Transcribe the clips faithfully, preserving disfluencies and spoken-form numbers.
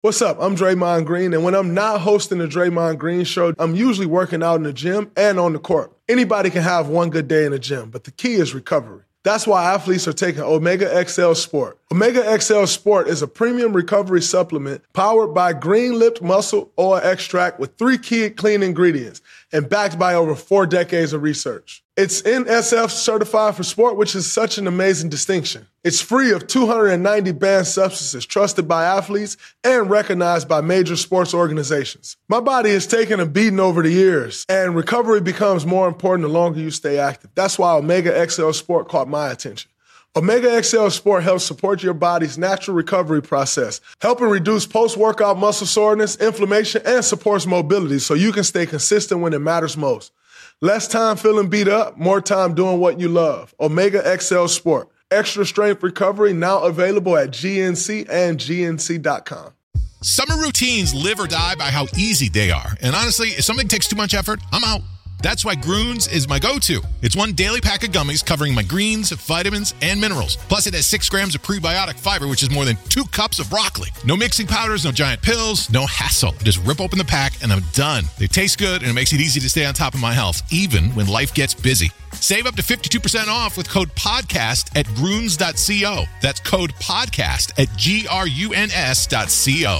What's up? I'm Draymond Green, and when I'm not hosting the Draymond Green Show, I'm usually working out in the gym and on the court. Anybody can have one good day in the gym, but the key is recovery. That's why athletes are taking Omega X L Sport. Omega X L Sport is a premium recovery supplement powered by Green-Lipped Muscle Oil Extract with three key clean ingredients and backed by over four decades of research. It's N S F certified for sport, which is such an amazing distinction. It's free of two hundred ninety banned substances trusted by athletes and recognized by major sports organizations. My body has taken a beating over the years, and recovery becomes more important the longer you stay active. That's why Omega X L Sport caught my attention. Omega X L Sport helps support your body's natural recovery process, helping reduce post-workout muscle soreness, inflammation, and supports mobility so you can stay consistent when it matters most. Less time feeling beat up, more time doing what you love. Omega X L Sport. Extra strength recovery now available at G N C and G N C dot com. Summer routines live or die by how easy they are. And honestly, if something takes too much effort, I'm out. That's why Groones is my go-to. It's one daily pack of gummies covering my greens, vitamins, and minerals. Plus, it has six grams of prebiotic fiber, which is more than two cups of broccoli. No mixing powders, no giant pills, no hassle. Just rip open the pack, and I'm done. They taste good, and it makes it easy to stay on top of my health, even when life gets busy. Save up to fifty-two percent off with code PODCAST at groones dot co. That's code PODCAST at G R U N S dot co.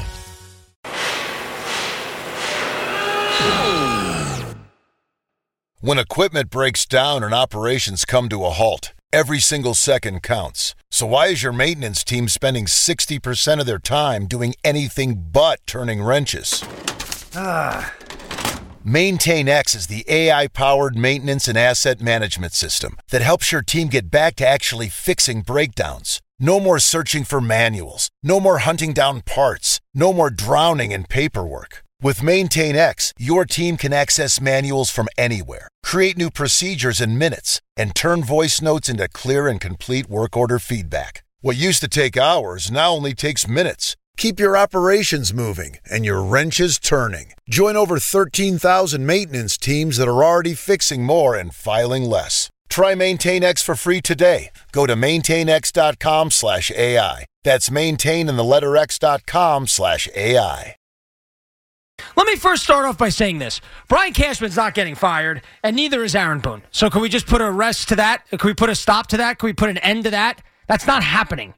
When equipment breaks down and operations come to a halt, every single second counts. So why is your maintenance team spending sixty percent of their time doing anything but turning wrenches? Ah. MaintainX is the A I-powered maintenance and asset management system that helps your team get back to actually fixing breakdowns. No more searching for manuals. No more hunting down parts. No more drowning in paperwork. With MaintainX, your team can access manuals from anywhere, create new procedures in minutes, and turn voice notes into clear and complete work order feedback. What used to take hours now only takes minutes. Keep your operations moving and your wrenches turning. Join over thirteen thousand maintenance teams that are already fixing more and filing less. Try MaintainX for free today. Go to maintainx.com slash AI. That's maintain and the letter X dot com slash AI. Let me first start off by saying this. Brian Cashman's not getting fired, and neither is Aaron Boone. So can we just put a rest to that? Can we put a stop to that? Can we put an end to that? That's not happening.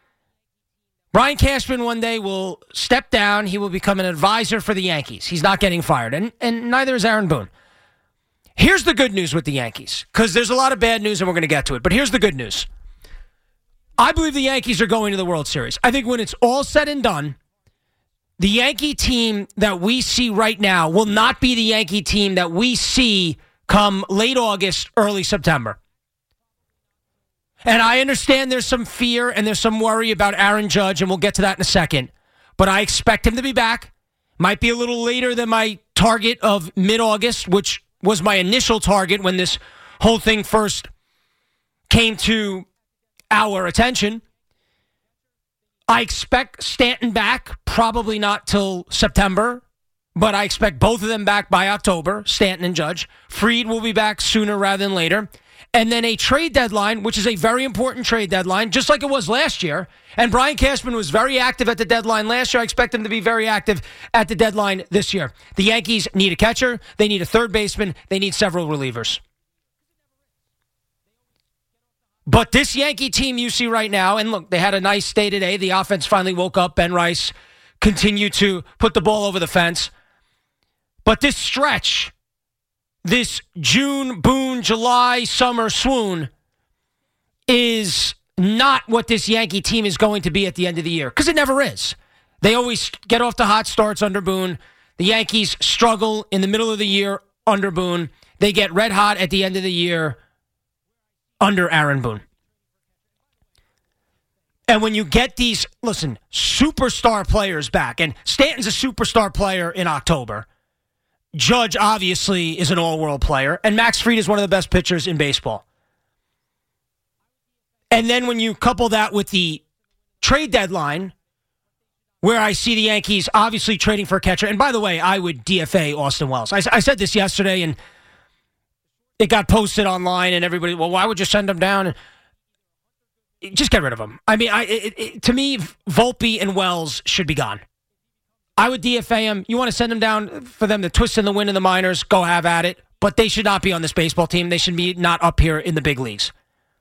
Brian Cashman one day will step down. He will become an advisor for the Yankees. He's not getting fired, and, and neither is Aaron Boone. Here's the good news with the Yankees, because there's a lot of bad news, and we're going to get to it. But here's the good news. I believe the Yankees are going to the World Series. I think when it's all said and done, the Yankee team that we see right now will not be the Yankee team that we see come late August, early September. And I understand there's some fear and there's some worry about Aaron Judge, and we'll get to that in a second. But I expect him to be back. Might be a little later than my target of mid-August, which was my initial target when this whole thing first came to our attention. I expect Stanton back, probably not till September, but I expect both of them back by October, Stanton and Judge. Fried will be back sooner rather than later. And then a trade deadline, which is a very important trade deadline, just like it was last year. And Brian Cashman was very active at the deadline last year. I expect him to be very active at the deadline this year. The Yankees need a catcher. They need a third baseman. They need several relievers. But this Yankee team you see right now, and look, they had a nice day today. The offense finally woke up. Ben Rice continued to put the ball over the fence. But this stretch, this June, Boone, July, summer swoon is not what this Yankee team is going to be at the end of the year, because it never is. They always get off to hot starts under Boone. The Yankees struggle in the middle of the year under Boone. They get red hot at the end of the year under Aaron Boone. And when you get these, listen, superstar players back, and Stanton's a superstar player in October. Judge, obviously, is an all-world player, and Max Fried is one of the best pitchers in baseball. And then when you couple that with the trade deadline, where I see the Yankees obviously trading for a catcher, and by the way, I would D F A Austin Wells. I, I said this yesterday, and it got posted online, and everybody, well, why would you send him down? Just get rid of him. I mean, I, it, it, to me, Volpe and Wells should be gone. I would D F A him. You want to send him down for them to twist in the wind in the minors, go have at it. But they should not be on this baseball team. They should be not up here in the big leagues.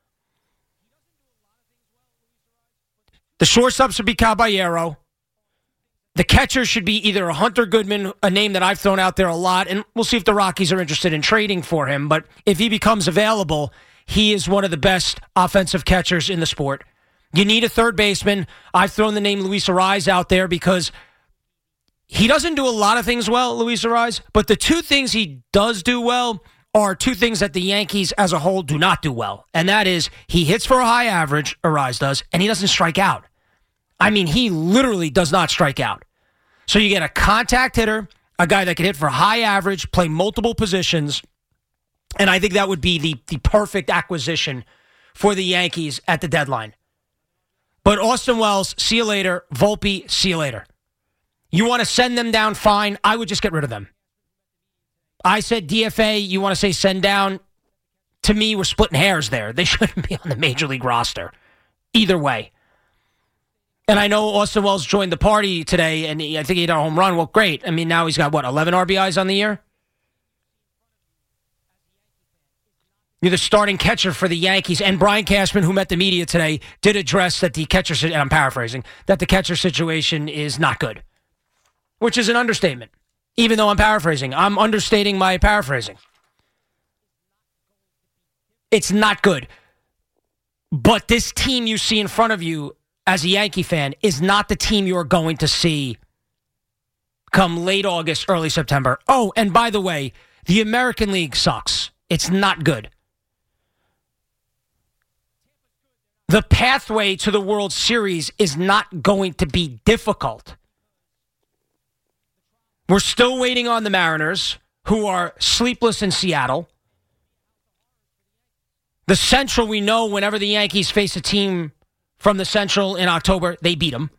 The shortstop should be Caballero. The catcher should be either a Hunter Goodman, a name that I've thrown out there a lot, and we'll see if the Rockies are interested in trading for him. But if he becomes available, he is one of the best offensive catchers in the sport. You need a third baseman. I've thrown the name Luis Arraez out there because he doesn't do a lot of things well, Luis Arraez, but the two things he does do well are two things that the Yankees as a whole do not do well. And that is he hits for a high average, Arraez does, and he doesn't strike out. I mean, he literally does not strike out. So you get a contact hitter, a guy that can hit for high average, play multiple positions, and I think that would be the, the perfect acquisition for the Yankees at the deadline. But Austin Wells, see you later. Volpe, see you later. You want to send them down, fine. I would just get rid of them. I said D F A, you want to say send down. To me, we're splitting hairs there. They shouldn't be on the Major League roster. Either way. And I know Austin Wells joined the party today, and he, I think he hit a home run. Well, great. I mean, now he's got, what, eleven R B Is on the year? You're the starting catcher for the Yankees. And Brian Cashman, who met the media today, did address that the catcher, and I'm paraphrasing, that the catcher situation is not good. Which is an understatement. Even though I'm paraphrasing. I'm understating my paraphrasing. It's not good. But this team you see in front of you as a Yankee fan is not the team you're going to see come late August, early September. Oh, and by the way, the American League sucks. It's not good. The pathway to the World Series is not going to be difficult. We're still waiting on the Mariners, who are sleepless in Seattle. The Central, we know whenever the Yankees face a team from the Central in October, they beat them.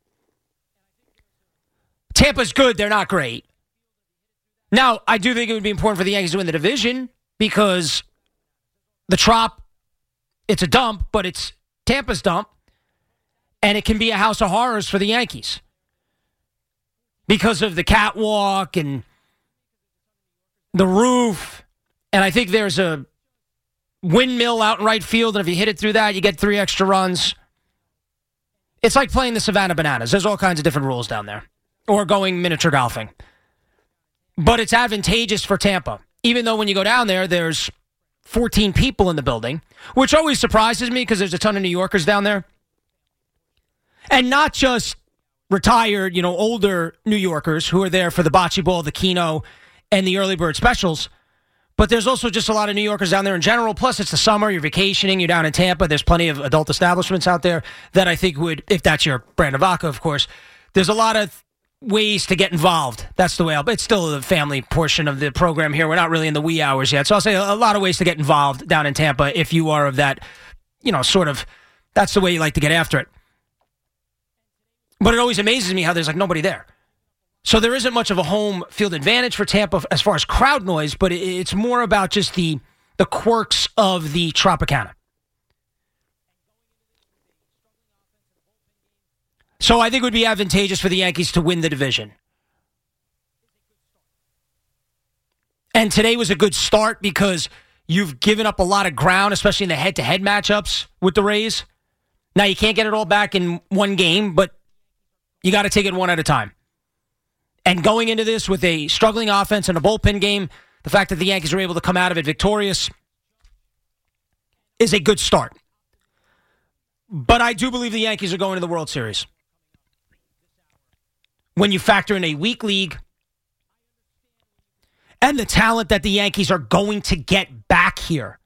Tampa's good. They're not great. Now, I do think it would be important for the Yankees to win the division because the Trop, it's a dump, but it's Tampa's dump, and it can be a house of horrors for the Yankees because of the catwalk and the roof. And I think there's a windmill out in right field, and if you hit it through that, you get three extra runs. It's like playing the Savannah Bananas. There's all kinds of different rules down there. Or going miniature golfing. But it's advantageous for Tampa. Even though when you go down there, there's fourteen people in the building, which always surprises me because there's a ton of New Yorkers down there. And not just retired, you know, older New Yorkers who are there for the bocce ball, the keno, and the early bird specials. But there's also just a lot of New Yorkers down there in general. Plus, it's the summer. You're vacationing. You're down in Tampa. There's plenty of adult establishments out there that I think would, if that's your brand of vodka, of course, there's a lot of ways to get involved. That's the way I'll, it's still the family portion of the program here. We're not really in the wee hours yet. So I'll say a lot of ways to get involved down in Tampa if you are of that, you know, sort of, that's the way you like to get after it. But it always amazes me how there's like nobody there. So there isn't much of a home field advantage for Tampa as far as crowd noise, but it's more about just the the quirks of the Tropicana. So I think it would be advantageous for the Yankees to win the division. And today was a good start because you've given up a lot of ground, especially in the head-to-head matchups with the Rays. Now, you can't get it all back in one game, but you got to take it one at a time. And going into this with a struggling offense and a bullpen game, the fact that the Yankees were able to come out of it victorious is a good start. But I do believe the Yankees are going to the World Series. When you factor in a weak league and the talent that the Yankees are going to get back here.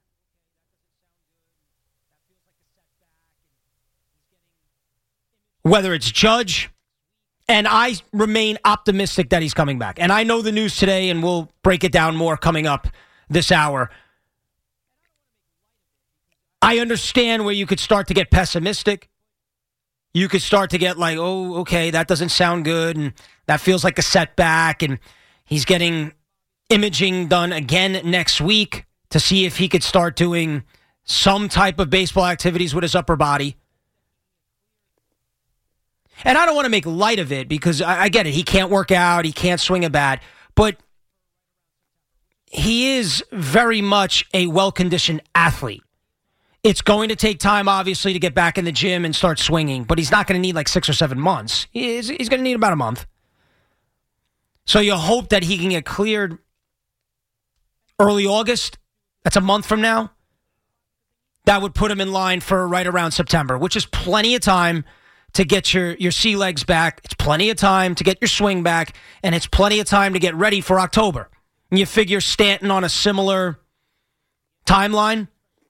Whether it's Judge, and I remain optimistic that he's coming back. And I know the news today, and we'll break it down more coming up this hour. I understand where you could start to get pessimistic. You could start to get like, oh, okay, that doesn't sound good, and that feels like a setback, and he's getting imaging done again next week to see if he could start doing some type of baseball activities with his upper body. And I don't want to make light of it because I, I get it. He can't work out. He can't swing a bat. But he is very much a well-conditioned athlete. It's going to take time, obviously, to get back in the gym and start swinging. But he's not going to need like six or seven months. He's, he's going to need about a month. So you hope that he can get cleared early August. That's a month from now. That would put him in line for right around September, which is plenty of time to get your, your sea legs back. It's plenty of time to get your swing back, and it's plenty of time to get ready for October. And you figure Stanton on a similar timeline.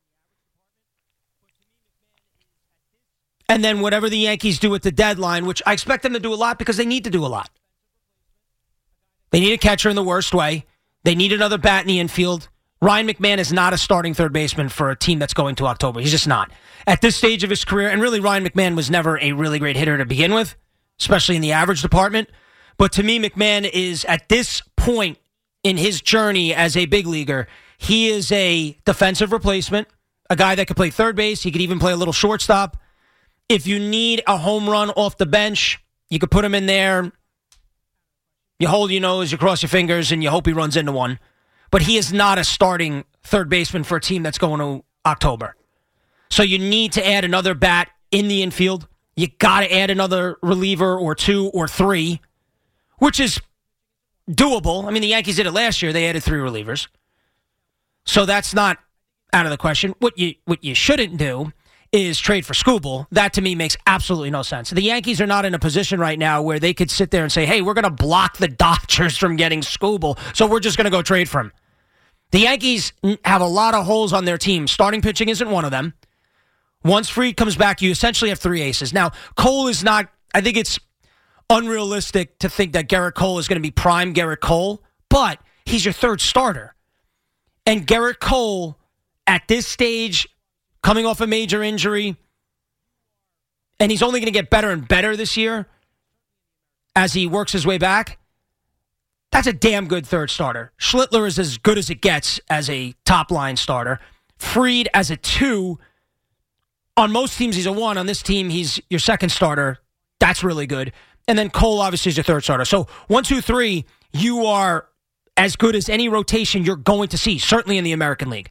And then whatever the Yankees do at the deadline, which I expect them to do a lot because they need to do a lot. They need a catcher in the worst way. They need another bat in the infield. Ryan McMahon is not a starting third baseman for a team that's going to October. He's just not. At this stage of his career, and really Ryan McMahon was never a really great hitter to begin with, especially in the average department. But to me, McMahon is, at this point in his journey as a big leaguer, he is a defensive replacement, a guy that could play third base. He could even play a little shortstop. If you need a home run off the bench, you could put him in there. You hold your nose, you cross your fingers, and you hope he runs into one. But he is not a starting third baseman for a team that's going to October. So you need to add another bat in the infield. You got to add another reliever or two or three, which is doable. I mean, the Yankees did it last year. They added three relievers. So that's not out of the question. What you what you shouldn't do is trade for Skubal. That, to me, makes absolutely no sense. The Yankees are not in a position right now where they could sit there and say, hey, we're going to block the Dodgers from getting Skubal, so we're just going to go trade for him. The Yankees have a lot of holes on their team. Starting pitching isn't one of them. Once Fried comes back, you essentially have three aces. Now, Cole is not, I think it's unrealistic to think that Gerrit Cole is going to be prime Gerrit Cole, but he's your third starter. And Gerrit Cole, at this stage, coming off a major injury, and he's only going to get better and better this year as he works his way back. That's a damn good third starter. Schlittler is as good as it gets as a top-line starter. Fried as a two. On most teams, he's a one. On this team, he's your second starter. That's really good. And then Cole, obviously, is your third starter. So one, two, three, you are as good as any rotation you're going to see, certainly in the American League.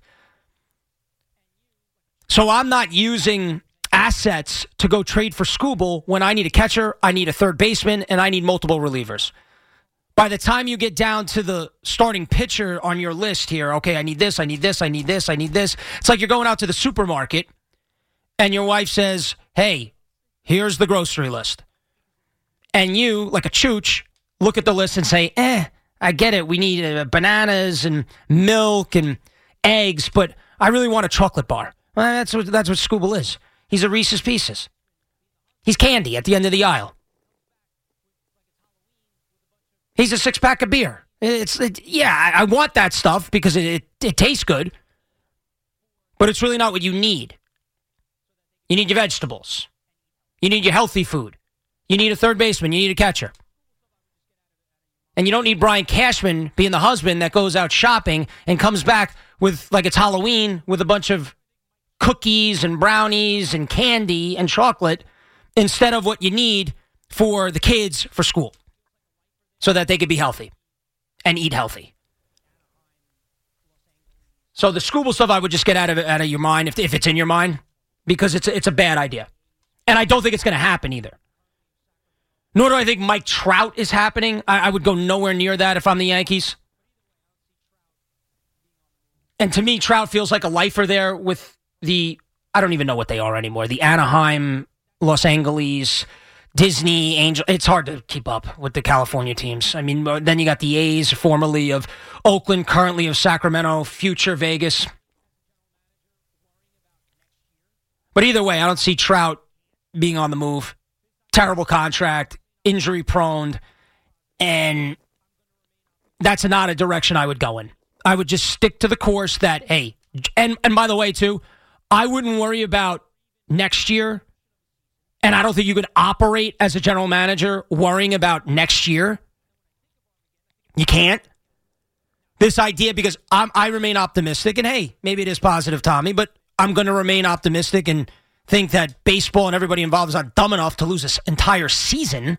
So I'm not using assets to go trade for Skubal when I need a catcher, I need a third baseman, and I need multiple relievers. By the time you get down to the starting pitcher on your list here, okay, I need this, I need this, I need this, I need this. It's like you're going out to the supermarket and your wife says, hey, here's the grocery list. And you, like a chooch, look at the list and say, eh, I get it. We need uh, bananas and milk and eggs, but I really want a chocolate bar. Well, that's what, that's what Skubal is. He's a Reese's Pieces. He's candy at the end of the aisle. He's a six-pack of beer. It's it, yeah, I, I want that stuff because it, it, it tastes good, but it's really not what you need. You need your vegetables. You need your healthy food. You need a third baseman. You need a catcher. And you don't need Brian Cashman being the husband that goes out shopping and comes back with, like it's Halloween, with a bunch of cookies and brownies and candy and chocolate instead of what you need for the kids for school so that they could be healthy and eat healthy. So the Skubal stuff I would just get out of it, out of your mind if, if it's in your mind, because it's, it's a bad idea. And I don't think it's going to happen either. Nor do I think Mike Trout is happening. I, I would go nowhere near that if I'm the Yankees. And to me, Trout feels like a lifer there with the, I don't even know what they are anymore, the Anaheim, Los Angeles, Disney, Angel. It's hard to keep up with the California teams. I mean, then you got the A's, formerly of Oakland, currently of Sacramento, future Vegas. But either way, I don't see Trout being on the move. Terrible contract, injury prone, and that's not a direction I would go in. I would just stick to the course that, hey, and, and by the way, too, I wouldn't worry about next year, and I don't think you could operate as a general manager worrying about next year. You can't. This idea, because I'm, I remain optimistic, and hey, maybe it is positive, Tommy, but I'm going to remain optimistic and think that baseball and everybody involved is not dumb enough to lose this entire season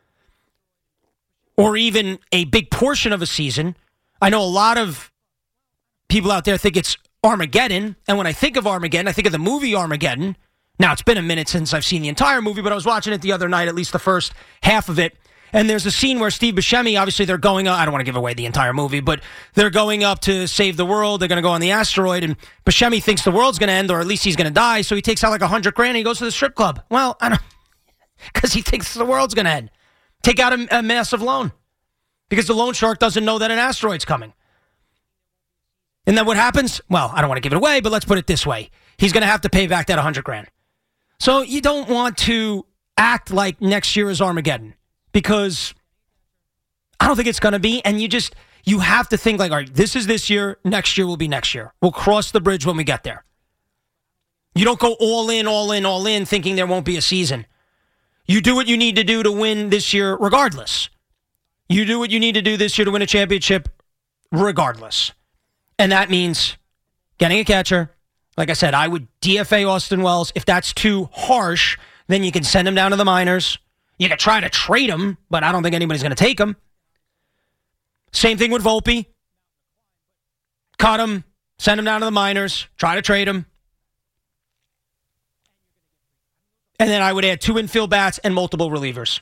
or even a big portion of a season. I know a lot of people out there think it's Armageddon, and when I think of Armageddon, I think of the movie Armageddon. Now, it's been a minute since I've seen the entire movie, but I was watching it the other night, at least the first half of it, and there's a scene where Steve Buscemi, obviously they're going up, I don't want to give away the entire movie, but they're going up to save the world, they're going to go on the asteroid, and Buscemi thinks the world's going to end, or at least he's going to die, so he takes out like a hundred grand and he goes to the strip club. Well, I don't, because he thinks the world's going to end. Take out a, a massive loan, because the loan shark doesn't know that an asteroid's coming. And then what happens? Well, I don't want to give it away, but let's put it this way. He's going to have to pay back that one hundred grand. So you don't want to act like next year is Armageddon, because I don't think it's going to be. And you just, you have to think like, all right, this is this year. Next year will be next year. We'll cross the bridge when we get there. You don't go all in, all in, all in thinking there won't be a season. You do what you need to do to win this year regardless. You do what you need to do this year to win a championship regardless. And that means getting a catcher. Like I said, I would D F A Austin Wells. If that's too harsh, then you can send him down to the minors. You can try to trade him, but I don't think anybody's going to take him. Same thing with Volpe. Cut him, send him down to the minors, try to trade him. And then I would add two infield bats and multiple relievers.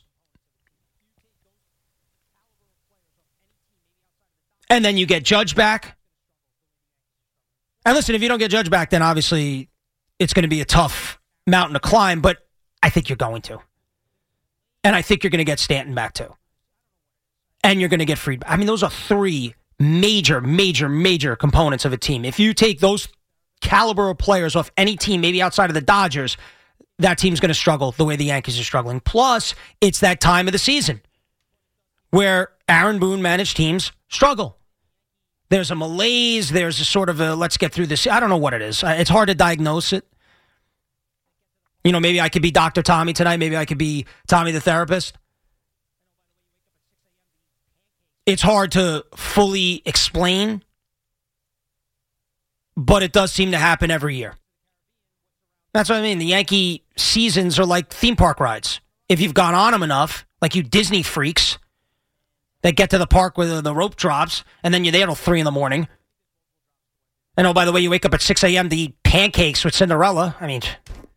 And then you get Judge back. And listen, if you don't get Judge back, then obviously it's going to be a tough mountain to climb, but I think you're going to. And I think you're going to get Stanton back too. And you're going to get Fried. I mean, those are three major, major, major components of a team. If you take those caliber of players off any team, maybe outside of the Dodgers, that team's going to struggle the way the Yankees are struggling. Plus, it's that time of the season where Aaron Boone managed teams struggle. There's a malaise. There's a sort of a, let's get through this. I don't know what it is. It's hard to diagnose it. You know, maybe I could be Doctor Tommy tonight. Maybe I could be Tommy the therapist. It's hard to fully explain, but it does seem to happen every year. That's what I mean. The Yankee seasons are like theme park rides. If you've gone on them enough, like you Disney freaks, that get to the park where the rope drops, and then you're there till three in the morning. And oh, by the way, you wake up at six a.m. to eat pancakes with Cinderella. I mean,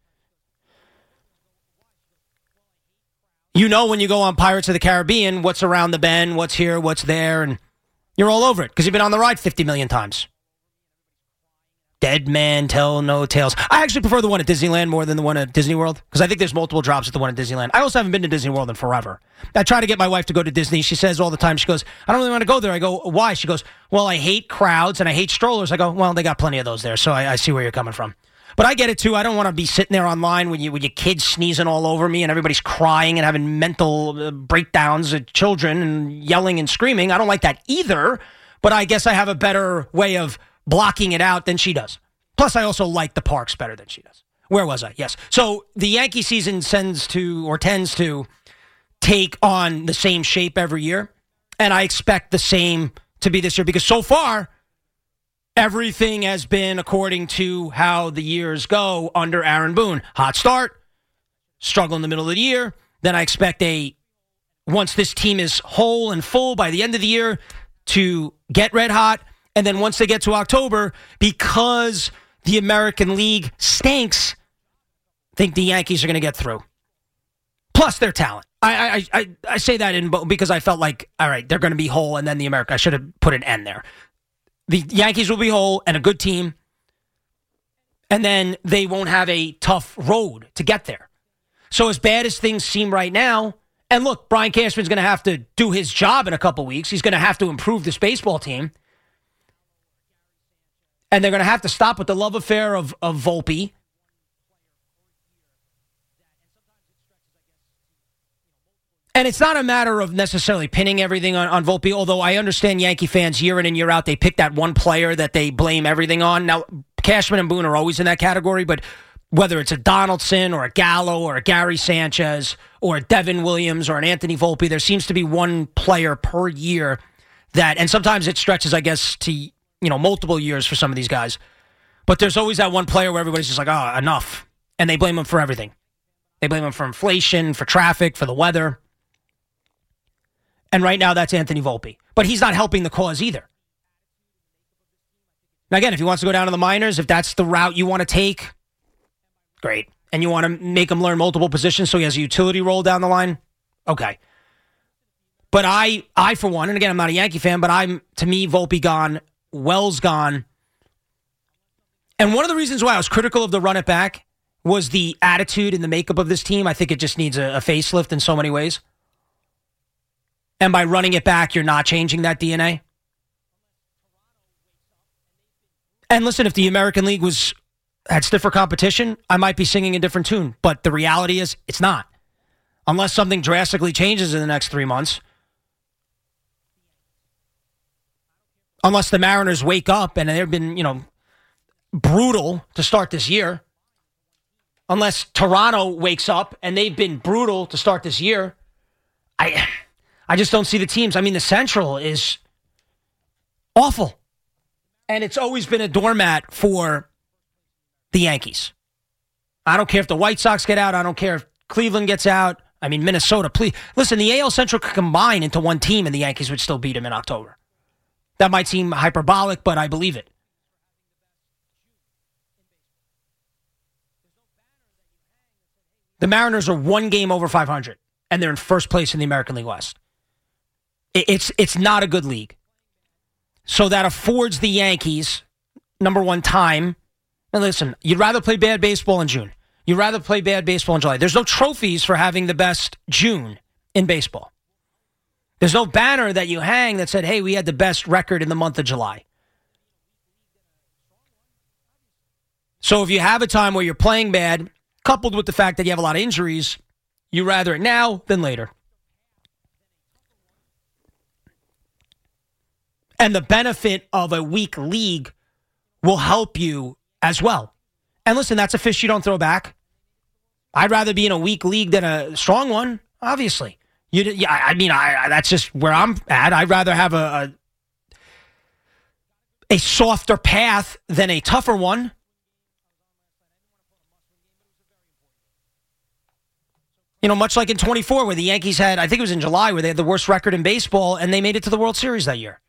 you know when you go on Pirates of the Caribbean, what's around the bend, what's here, what's there, and you're all over it because you've been on the ride fifty million times. Dead man tell no tales. I actually prefer the one at Disneyland more than the one at Disney World because I think there's multiple drops at the one at Disneyland. I also haven't been to Disney World in forever. I try to get my wife to go to Disney. She says all the time, she goes, I don't really want to go there. I go, why? She goes, well, I hate crowds and I hate strollers. I go, well, they got plenty of those there, so I, I see where you're coming from. But I get it too. I don't want to be sitting there online with you with your kids sneezing all over me and everybody's crying and having mental breakdowns at children and yelling and screaming. I don't like that either, but I guess I have a better way of blocking it out than she does. Plus, I also like the parks better than she does. Where was I? Yes. So the Yankee season sends to or tends to take on the same shape every year. And I expect the same to be this year because so far, everything has been according to how the years go under Aaron Boone. Hot start, struggle in the middle of the year. Then I expect a, once this team is whole and full by the end of the year, to get red hot. And then once they get to October, because the American League stinks, I think the Yankees are going to get through. Plus their talent. I, I I I say that in because I felt like, all right, they're going to be whole, and then the America. I should have put an N there. The Yankees will be whole and a good team, and then they won't have a tough road to get there. So as bad as things seem right now, and look, Brian Cashman's going to have to do his job in a couple weeks. He's going to have to improve this baseball team. And they're going to have to stop with the love affair of, of Volpe. And it's not a matter of necessarily pinning everything on, on Volpe, although I understand Yankee fans year in and year out, they pick that one player that they blame everything on. Now, Cashman and Boone are always in that category, but whether it's a Donaldson or a Gallo or a Gary Sanchez or a Devin Williams or an Anthony Volpe, there seems to be one player per year that, and sometimes it stretches, I guess, to, you know, multiple years for some of these guys. But there's always that one player where everybody's just like, oh, enough. And they blame him for everything. They blame him for inflation, for traffic, for the weather. And right now, that's Anthony Volpe. But he's not helping the cause either. Now, again, if he wants to go down to the minors, if that's the route you want to take, great. And you want to make him learn multiple positions so he has a utility role down the line, okay. But I, I for one, and again, I'm not a Yankee fan, but I'm, to me, Volpe gone, Wells gone. And one of the reasons why I was critical of the run it back was the attitude and the makeup of this team. I think it just needs a, a facelift in so many ways. And by running it back, you're not changing that D N A. And listen, if the American League was had stiffer competition, I might be singing a different tune. But the reality is, it's not. Unless something drastically changes in the next three months. Unless the Mariners wake up and they've been, you know, brutal to start this year. Unless Toronto wakes up and they've been brutal to start this year. I I just don't see the teams. I mean, the Central is awful. And it's always been a doormat for the Yankees. I don't care if the White Sox get out. I don't care if Cleveland gets out. I mean, Minnesota, please. Listen, the A L Central could combine into one team and the Yankees would still beat them in October. That might seem hyperbolic, but I believe it. The Mariners are one game over five hundred, and they're in first place in the American League West. It's, it's not a good league. So that affords the Yankees, number one, time. And listen, you'd rather play bad baseball in June. You'd rather play bad baseball in July. There's no trophies for having the best June in baseball. There's no banner that you hang that said, hey, we had the best record in the month of July. So if you have a time where you're playing bad, coupled with the fact that you have a lot of injuries, you rather it now than later. And the benefit of a weak league will help you as well. And listen, that's a fish you don't throw back. I'd rather be in a weak league than a strong one, obviously. You, yeah, I mean, I, that's just where I'm at. I'd rather have a, a a softer path than a tougher one. You know, much like in twenty-four, where the Yankees had, I think it was in July, where they had the worst record in baseball, and they made it to the World Series that year.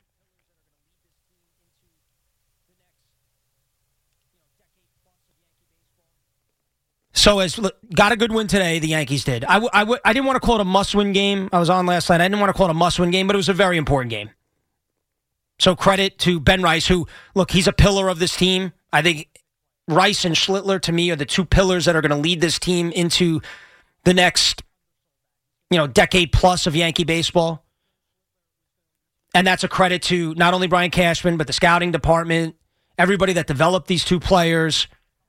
So, as look, got a good win today, the Yankees did. I, w- I, w- I didn't want to call it a must-win game. I was on last night. I didn't want to call it a must-win game, but it was a very important game. So, credit to Ben Rice, who, look, he's a pillar of this team. I think Rice and Schlittler, to me, are the two pillars that are going to lead this team into the next, you know, decade plus of Yankee baseball. And that's a credit to not only Brian Cashman, but the scouting department, everybody that developed these two players.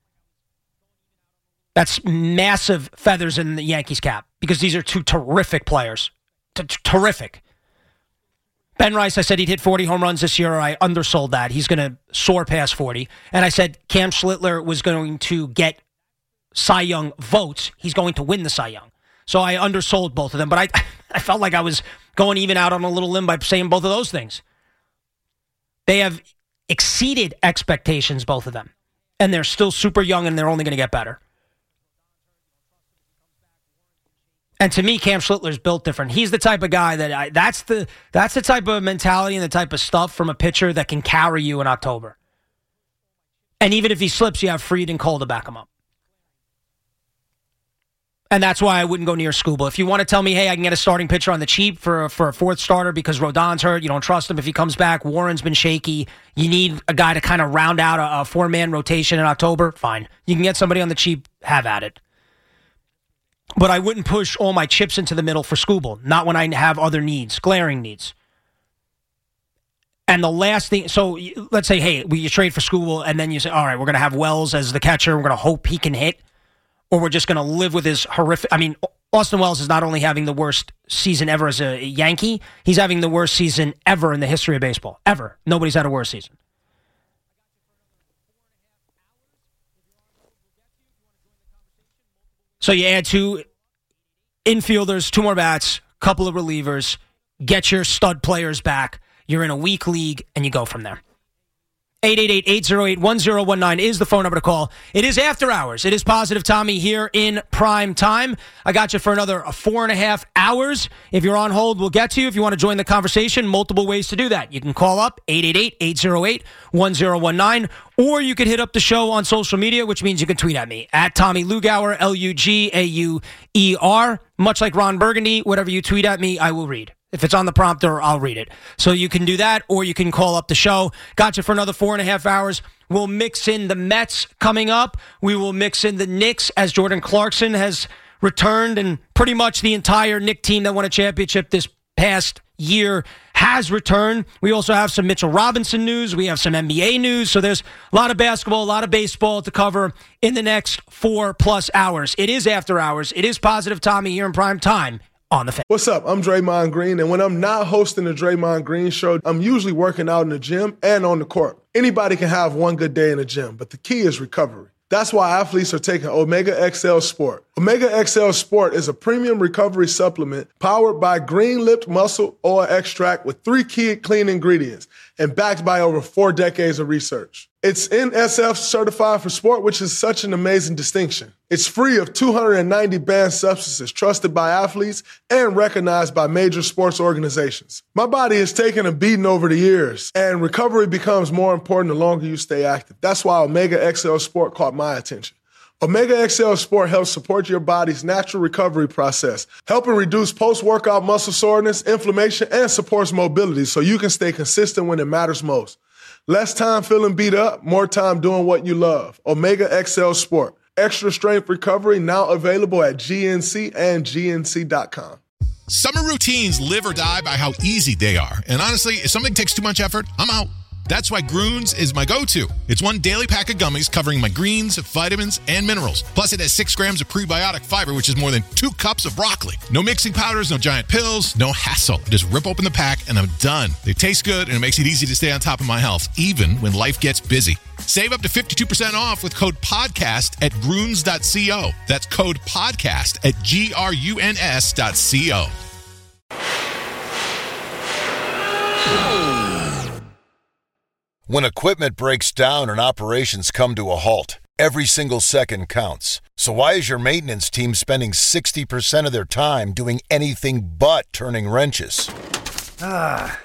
That's massive feathers in the Yankees' cap because these are two terrific players. T- terrific. Ben Rice, I said he'd hit forty home runs this year. I undersold that. He's going to soar past forty. And I said Cam Schlittler was going to get Cy Young votes. He's going to win the Cy Young. So I undersold both of them. But I, I felt like I was going even out on a little limb by saying both of those things. They have exceeded expectations, both of them. And they're still super young and they're only going to get better. And to me, Cam Schlittler's built different. He's the type of guy that I, that's the that's the type of mentality and the type of stuff from a pitcher that can carry you in October. And even if he slips, you have Fried and Cole to back him up. And that's why I wouldn't go near Skubal. If you want to tell me, hey, I can get a starting pitcher on the cheap for, for a fourth starter because Rodon's hurt, you don't trust him. If he comes back, Warren's been shaky. You need a guy to kind of round out a, a four-man rotation in October, fine. You can get somebody on the cheap, have at it. But I wouldn't push all my chips into the middle for Skubal, not when I have other needs, glaring needs. And the last thing, so let's say, hey, we you trade for Skubal, and then you say, all right, we're going to have Wells as the catcher, we're going to hope he can hit, or we're just going to live with his horrific, I mean, Austin Wells is not only having the worst season ever as a Yankee, he's having the worst season ever in the history of baseball. Ever. Nobody's had a worse season. So you add two infielders, two more bats, couple of relievers, get your stud players back. You're in a weak league, and you go from there. eight eight eight, eight oh eight, one oh one nine is the phone number to call. It is after hours. It is Positive Tommy here in prime time. I got you for another four and a half hours. If you're on hold, we'll get to you. If you want to join the conversation, multiple ways to do that. You can call up eight eight eight, eight oh eight, one oh one nine, or you could hit up the show on social media, which means you can tweet at me, at Tommy Lugauer, L U G A U E R. Much like Ron Burgundy, whatever you tweet at me, I will read. If it's on the prompter, I'll read it. So you can do that, or you can call up the show. Got you for another four and a half hours. We'll mix in the Mets coming up. We will mix in the Knicks as Jordan Clarkson has returned, and pretty much the entire Knick team that won a championship this past year has returned. We also have some Mitchell Robinson news. We have some N B A news. So there's a lot of basketball, a lot of baseball to cover in the next four plus hours. It is after hours. It is Positive Tommy here in prime time on the Fan. What's up? I'm Draymond Green, and when I'm not hosting the Draymond Green Show, I'm usually working out in the gym and on the court. Anybody can have one good day in the gym, but the key is recovery. That's why athletes are taking Omega X L Sport. Omega X L Sport is a premium recovery supplement powered by green-lipped muscle oil extract with three key clean ingredients and backed by over four decades of research. It's N S F certified for sport, which is such an amazing distinction. It's free of two hundred ninety banned substances trusted by athletes and recognized by major sports organizations. My body has taken a beating over the years, and recovery becomes more important the longer you stay active. That's why Omega X L Sport caught my attention. Omega X L Sport helps support your body's natural recovery process, helping reduce post-workout muscle soreness, inflammation, and supports mobility so you can stay consistent when it matters most. Less time feeling beat up, more time doing what you love. Omega X L Sport. Extra strength recovery now available at G N C and G N C dot com. Summer routines live or die by how easy they are. And honestly, if something takes too much effort, I'm out. That's why Groones is my go-to. It's one daily pack of gummies covering my greens, vitamins, and minerals. Plus, it has six grams of prebiotic fiber, which is more than two cups of broccoli. No mixing powders, no giant pills, no hassle. Just rip open the pack, and I'm done. They taste good, and it makes it easy to stay on top of my health, even when life gets busy. Save up to fifty-two percent off with code PODCAST at groones dot co. That's code PODCAST at G R U N S dot co. When equipment breaks down and operations come to a halt, every single second counts. So why is your maintenance team spending sixty percent of their time doing anything but turning wrenches? Ah.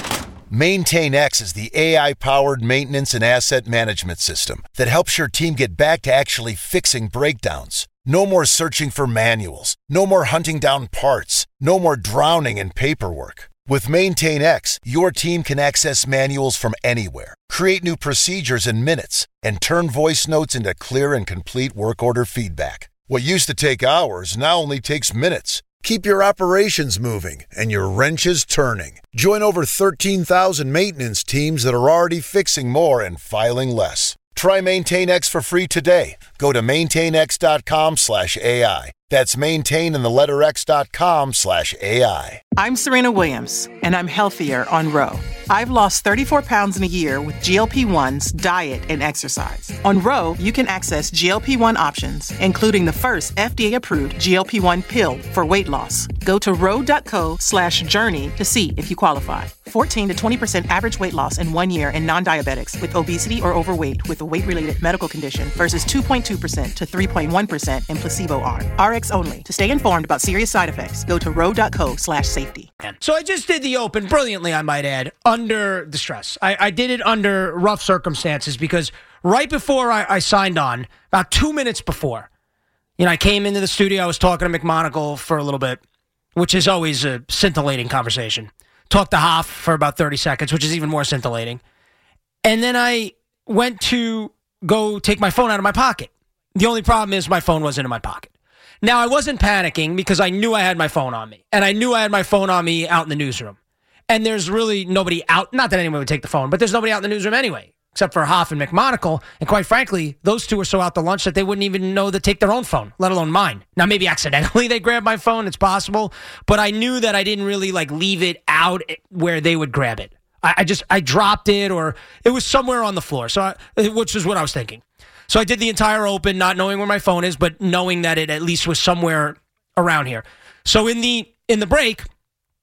MaintainX is the A I-powered maintenance and asset management system that helps your team get back to actually fixing breakdowns. No more searching for manuals. No more hunting down parts. No more drowning in paperwork. With MaintainX, your team can access manuals from anywhere, create new procedures in minutes, and turn voice notes into clear and complete work order feedback. What used to take hours now only takes minutes. Keep your operations moving and your wrenches turning. Join over thirteen thousand maintenance teams that are already fixing more and filing less. Try MaintainX for free today. Go to maintainx.com slash AI. That's maintain in the letter X dot com slash AI. I'm Serena Williams, and I'm healthier on Ro. I've lost thirty-four pounds in a year with G L P ones, diet, and exercise. On Ro, you can access G L P one options, including the first F D A-approved G L P one pill for weight loss. Go to ro.co slash journey to see if you qualify. fourteen to twenty percent average weight loss in one year in non-diabetics with obesity or overweight with a weight-related medical condition versus two point two percent to three point one percent in placebo arm. R X only. To stay informed about serious side effects, go to ro.co slash safety. So I just did the Open, brilliantly I might add, under the stress. I, I did it under rough circumstances because right before I, I signed on, about two minutes before, you know, I came into the studio, I was talking to McMonagle for a little bit, which is always a scintillating conversation. Talked to Hoff for about thirty seconds, which is even more scintillating. And then I went to go take my phone out of my pocket. The only problem is my phone wasn't in my pocket. Now, I wasn't panicking because I knew I had my phone on me. And I knew I had my phone on me out in the newsroom. And there's really nobody out, not that anyone would take the phone, but there's nobody out in the newsroom anyway, except for Hoff and McMonagle. And quite frankly, those two are so out to lunch that they wouldn't even know to take their own phone, let alone mine. Now, maybe accidentally they grabbed my phone. It's possible. But I knew that I didn't really like leave it out where they would grab it. I, I just, I dropped it or it was somewhere on the floor, so I, which is what I was thinking. So I did the entire Open, not knowing where my phone is, but knowing that it at least was somewhere around here. So in the in the break,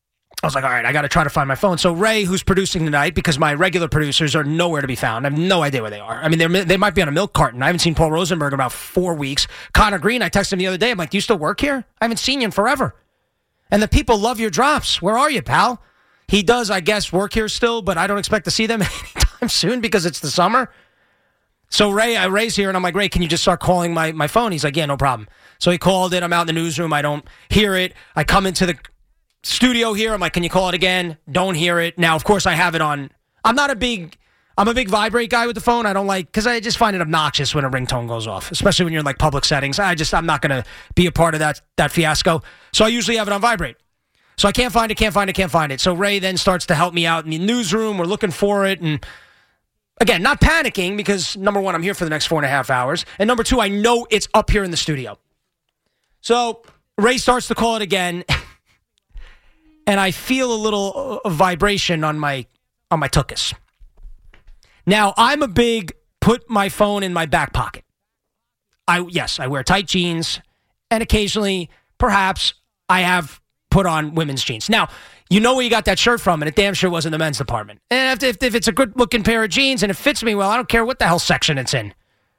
I was like, all right, I got to try to find my phone. So Ray, who's producing tonight, because my regular producers are nowhere to be found. I have no idea where they are. I mean, they they might be on a milk carton. I haven't seen Paul Rosenberg in about four weeks. Connor Green, I texted him the other day. I'm like, do you still work here? I haven't seen you in forever. And the people love your drops. Where are you, pal? He does, I guess, work here still, but I don't expect to see them anytime soon because it's the summer. So Ray, uh, Ray's here, and I'm like, Ray, can you just start calling my, my phone? He's like, yeah, no problem. So he called it. I'm out in the newsroom. I don't hear it. I come into the studio here. I'm like, can you call it again? Don't hear it. Now, of course, I have it on. I'm not a big, I'm a big vibrate guy with the phone. I don't like, because I just find it obnoxious when a ringtone goes off, especially when you're in like public settings. I just, I'm not going to be a part of that, that fiasco. So I usually have it on vibrate. So I can't find it, can't find it, can't find it. So Ray then starts to help me out in the newsroom. We're looking for it. And again, not panicking because number one, I'm here for the next four and a half hours. And number two, I know it's up here in the studio. So Ray starts to call it again. And I feel a little uh, vibration on my on my tuchus. Now, I'm a big put my phone in my back pocket. I yes, I wear tight jeans, and occasionally, perhaps, I have put on women's jeans. Now, you know where you got that shirt from, and it damn sure wasn't the men's department. And if, if, if it's a good-looking pair of jeans and it fits me well, I don't care what the hell section it's in.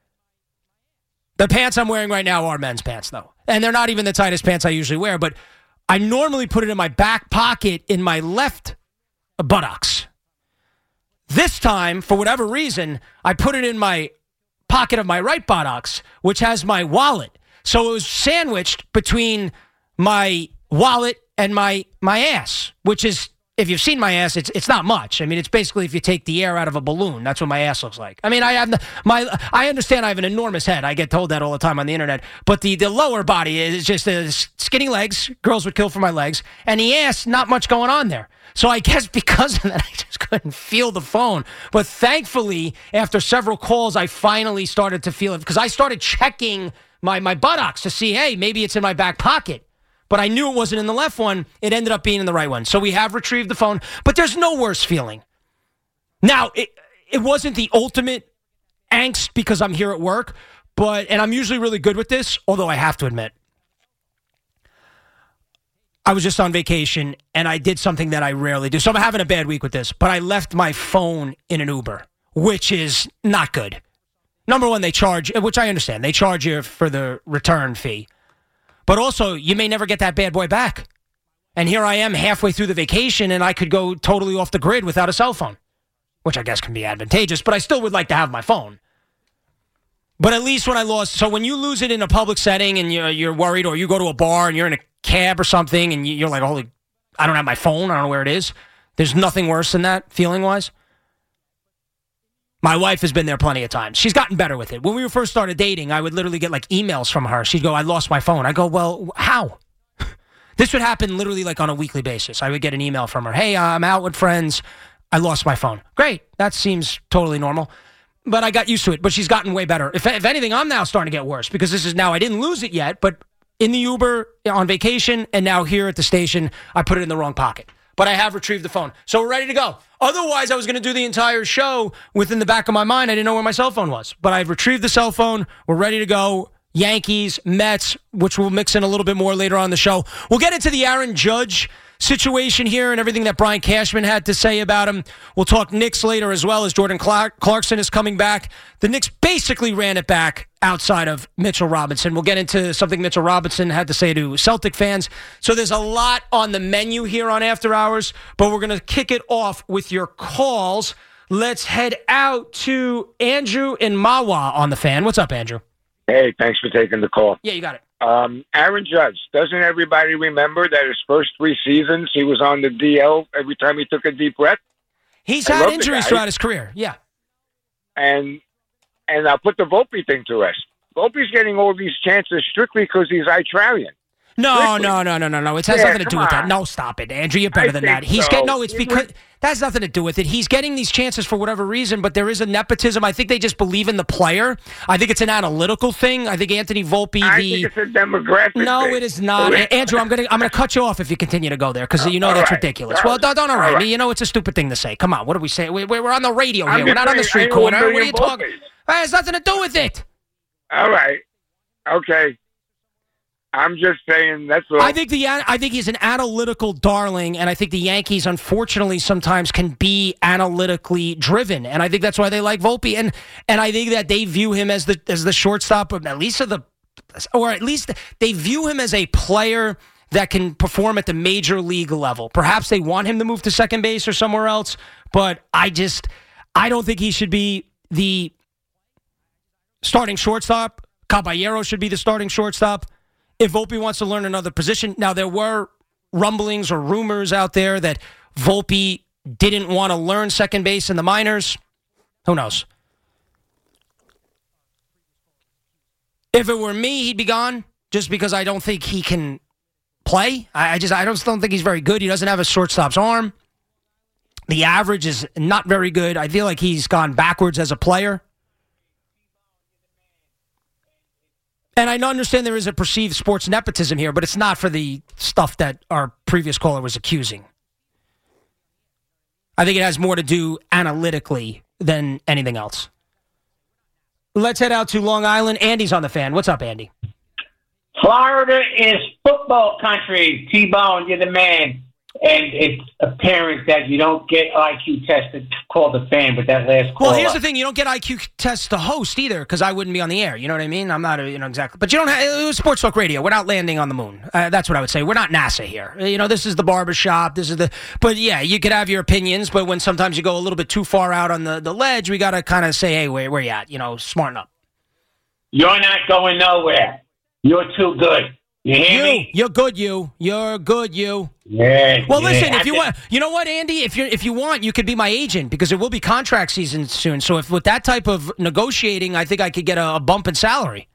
The pants I'm wearing right now are men's pants, though. And they're not even the tightest pants I usually wear, but I normally put it in my back pocket in my left buttocks. This time, for whatever reason, I put it in my pocket of my right buttocks, which has my wallet. So it was sandwiched between my wallet and my my ass, which is, if you've seen my ass, it's it's not much. I mean, it's basically if you take the air out of a balloon. That's what my ass looks like. I mean, I have the, my I understand I have an enormous head. I get told that all the time on the internet. But the, the lower body is just uh, skinny legs. Girls would kill for my legs. And the ass, not much going on there. So I guess because of that, I just couldn't feel the phone. But thankfully, after several calls, I finally started to feel it. Because I started checking my, my buttocks to see, hey, maybe it's in my back pocket. But I knew it wasn't in the left one. It ended up being in the right one. So we have retrieved the phone. But there's no worse feeling. Now, it, it wasn't the ultimate angst because I'm here at work. But, and I'm usually really good with this, although I have to admit, I was just on vacation and I did something that I rarely do. So I'm having a bad week with this. But I left my phone in an Uber, which is not good. Number one, they charge, which I understand. They charge you for the return fee. But also, you may never get that bad boy back. And here I am halfway through the vacation, and I could go totally off the grid without a cell phone, which I guess can be advantageous, but I still would like to have my phone. But at least when I lost, so when you lose it in a public setting and you're, you're worried, or you go to a bar and you're in a cab or something, and you're like, holy, I don't have my phone, I don't know where it is. There's nothing worse than that, feeling-wise. My wife has been there plenty of times. She's gotten better with it. When we first started dating, I would literally get like emails from her. She'd go, I lost my phone. I go, well, how? This would happen literally like on a weekly basis. I would get an email from her. Hey, I'm out with friends. I lost my phone. Great. That seems totally normal. But I got used to it. But she's gotten way better. If, if anything, I'm now starting to get worse because this is now, I didn't lose it yet, but in the Uber, on vacation, and now here at the station, I put it in the wrong pocket. But I have retrieved the phone. So we're ready to go. Otherwise, I was going to do the entire show within the back of my mind. I didn't know where my cell phone was. But I've retrieved the cell phone. We're ready to go. Yankees, Mets, which we'll mix in a little bit more later on in the show. We'll get into the Aaron Judge situation here and everything that Brian Cashman had to say about him. We'll talk Knicks later as well as Jordan Clark- Clarkson is coming back. The Knicks basically ran it back outside of Mitchell Robinson. We'll get into something Mitchell Robinson had to say to Celtic fans. So there's a lot on the menu here on After Hours, but we're going to kick it off with your calls. Let's head out to Andrew in Mahwah on the Fan. What's up, Andrew? Hey, thanks for taking the call. Yeah, you got it. Um, Aaron Judge, doesn't everybody remember that his first three seasons he was on the D L every time he took a deep breath? He's I had injuries guy. throughout his career, yeah. And and I'll put the Volpe thing to rest. Volpe's getting all these chances strictly because he's Australian. No, Strictly. no, no, no, no, no. It has Yeah, nothing to do come with that. on. No, stop it, Andrew. You're better I than think that. He's so. getting no. It's It because was- that has nothing to do with it. He's getting these chances for whatever reason, but there is a nepotism. I think they just believe in the player. I think it's an analytical thing. I think Anthony Volpe. I the think it's a demographic no, thing. it is not. Andrew, I'm gonna I'm gonna cut you off if you continue to go there because you know All that's right. ridiculous. All Well, don't, don't all right. All right. You know it's a stupid thing to say. Come on, what are we saying? We, we're on the radio I'm here. We're just not on the saying, street I know a corner. What are million you talking? Volpes. It has nothing to do with it. All right. Okay. I'm just saying that's all. I think the I think he's an analytical darling, and I think the Yankees, unfortunately, sometimes can be analytically driven, and I think that's why they like Volpe, and and I think that they view him as the as the shortstop, of at least of the, or at least they view him as a player that can perform at the major league level. Perhaps they want him to move to second base or somewhere else, but I just I don't think he should be the starting shortstop. Caballero should be the starting shortstop. If Volpe wants to learn another position. Now, there were rumblings or rumors out there that Volpe didn't want to learn second base in the minors. Who knows? If it were me, he'd be gone just because I don't think he can play. I just I just don't think he's very good. He doesn't have a shortstop's arm. The average is not very good. I feel like he's gone backwards as a player. And I understand there is a perceived sports nepotism here, but it's not for the stuff that our previous caller was accusing. I think it has more to do analytically than anything else. Let's head out to Long Island. Andy's on the fan. What's up, Andy? Florida is football country. T-Bone, you're the man. And it's apparent that you don't get I Q tested to call the fan with that last call. Well, here's the thing. You don't get I Q tests to host either because I wouldn't be on the air. You know what I mean? I'm not, a, you know, exactly. But you don't have, it was Sports Talk Radio. We're not landing on the moon. Uh, that's what I would say. We're not NASA here. You know, this is the barbershop. This is the, but yeah, you could have your opinions, but when sometimes you go a little bit too far out on the, the ledge, we got to kind of say, hey, where, where you at? You know, smarten up. You're not going nowhere. You're too good. You hear you, me? You're good, you. You're good, you. Yeah. Well, yeah. listen, if you want, you know what, Andy? If you if you want, you could be my agent because it will be contract season soon. So if with that type of negotiating, I think I could get a, a bump in salary.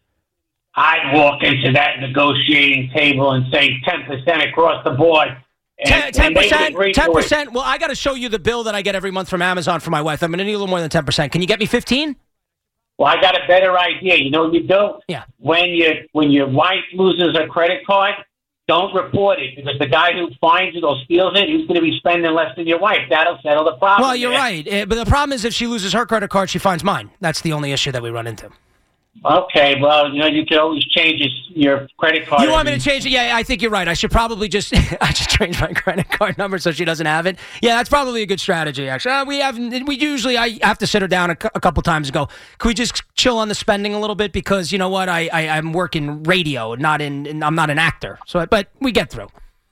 I'd walk into that negotiating table and say ten percent across the board. ten percent? ten percent? Well, I got to show you the bill that I get every month from Amazon for my wife. I'm going to need a little more than ten percent. Can you get me fifteen? Well, I got a better idea. You know what you do? Yeah. When you when your wife loses her credit card, don't report it because the guy who finds it or steals it, he's going to be spending less than your wife. That'll settle the problem. Well, you're man. right. Uh, But the problem is if she loses her credit card, she finds mine. That's the only issue that we run into. Okay, well, you know, you can always change your credit card. You want me to change it? Yeah, I think you're right. I should probably just I should change my credit card number so she doesn't have it. Yeah, that's probably a good strategy, actually. Uh, we have we usually I have to sit her down a, a couple times and go, can we just chill on the spending a little bit because you know what? I, I I'm working radio, not in, in I'm not an actor. So, but we get through.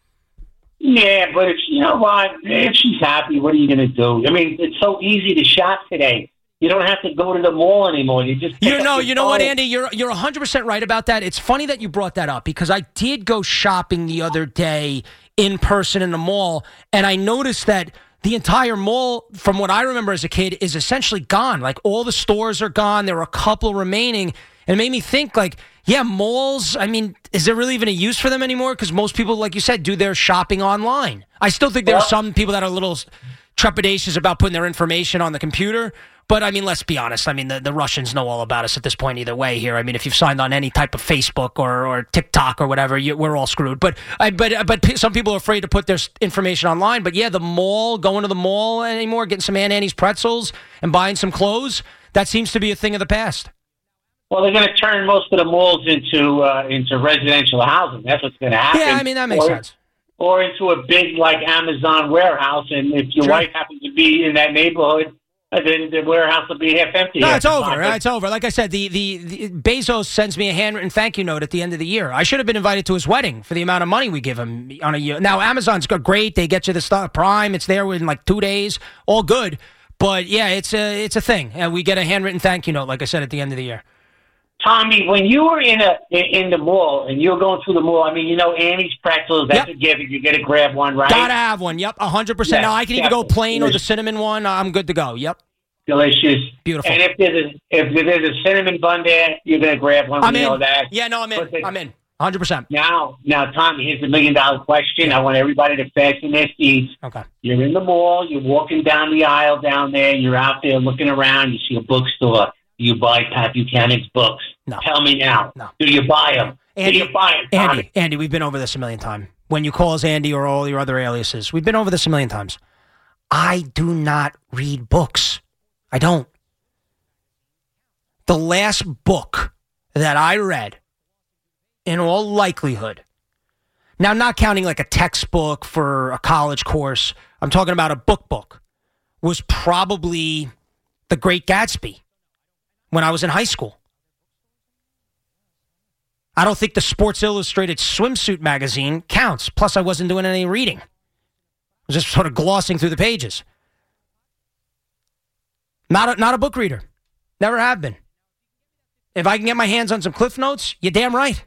Yeah, but if you know what, if she's happy, what are you going to do? I mean, it's so easy to shop today. You don't have to go to the mall anymore. You just you know, you know what, Andy? You're you're one hundred percent right about that. It's funny that you brought that up because I did go shopping the other day in person in the mall, and I noticed that the entire mall, from what I remember as a kid, is essentially gone. Like all the stores are gone. There were a couple remaining, and it made me think, like, yeah, malls. I mean, is there really even a use for them anymore? Because most people, like you said, do their shopping online. I still think there are some people that are a little trepidatious about putting their information on the computer. But, I mean, let's be honest. I mean, the, the Russians know all about us at this point either way here. I mean, if you've signed on any type of Facebook or, or TikTok or whatever, you, we're all screwed. But I, but but some people are afraid to put their information online. But, yeah, the mall, going to the mall anymore, getting some Aunt Annie's pretzels and buying some clothes, that seems to be a thing of the past. Well, they're going to turn most of the malls into uh, into residential housing. That's what's going to happen. Yeah, I mean, that makes or, sense. Or into a big, like, Amazon warehouse. And if your Sure. wife happens to be in that neighborhood, then the warehouse will be half empty. No, it's over. It's over. Like I said, the, the, the Bezos sends me a handwritten thank you note at the end of the year. I should have been invited to his wedding for the amount of money we give him on a year. Now, Amazon's great. They get you the stuff Prime. It's there within like two days. All good. But, yeah, it's a, it's a thing. And we get a handwritten thank you note, like I said, at the end of the year. Tommy, when you were in a in the mall and you were going through the mall, I mean, you know, Annie's pretzels, that's Yep. a given. You got to grab one, right? Gotta have one. Yep, one hundred percent. Yeah, Now, I can either go definitely. plain or the cinnamon one. I'm good to go. Yep. Delicious. Beautiful. And if there's a, if there's a cinnamon bun there, you're going to grab one. I'm we in. know that. Yeah, no, I'm in. But the- I'm in. one hundred percent. Now, now, Tommy, here's the million dollar question. I want everybody to fasten their seats. Okay. You're in the mall. You're walking down the aisle down there. You're out there looking around. You see a bookstore. Do you buy Pat Buchanan's books? No. Tell me now. No. Do you buy them? Andy, Do you buy them, Tommy? Andy, Andy, we've been over this a million times. When you call us Andy or all your other aliases, we've been over this a million times. I do not read books. I don't. The last book that I read in all likelihood, now not counting like a textbook for a college course, I'm talking about a book book, was probably The Great Gatsby when I was in high school. I don't think the Sports Illustrated swimsuit magazine counts. Plus, I wasn't doing any reading. I was just sort of glossing through the pages. Not a, not a book reader. Never have been. If I can get my hands on some Cliff Notes, you're damn right.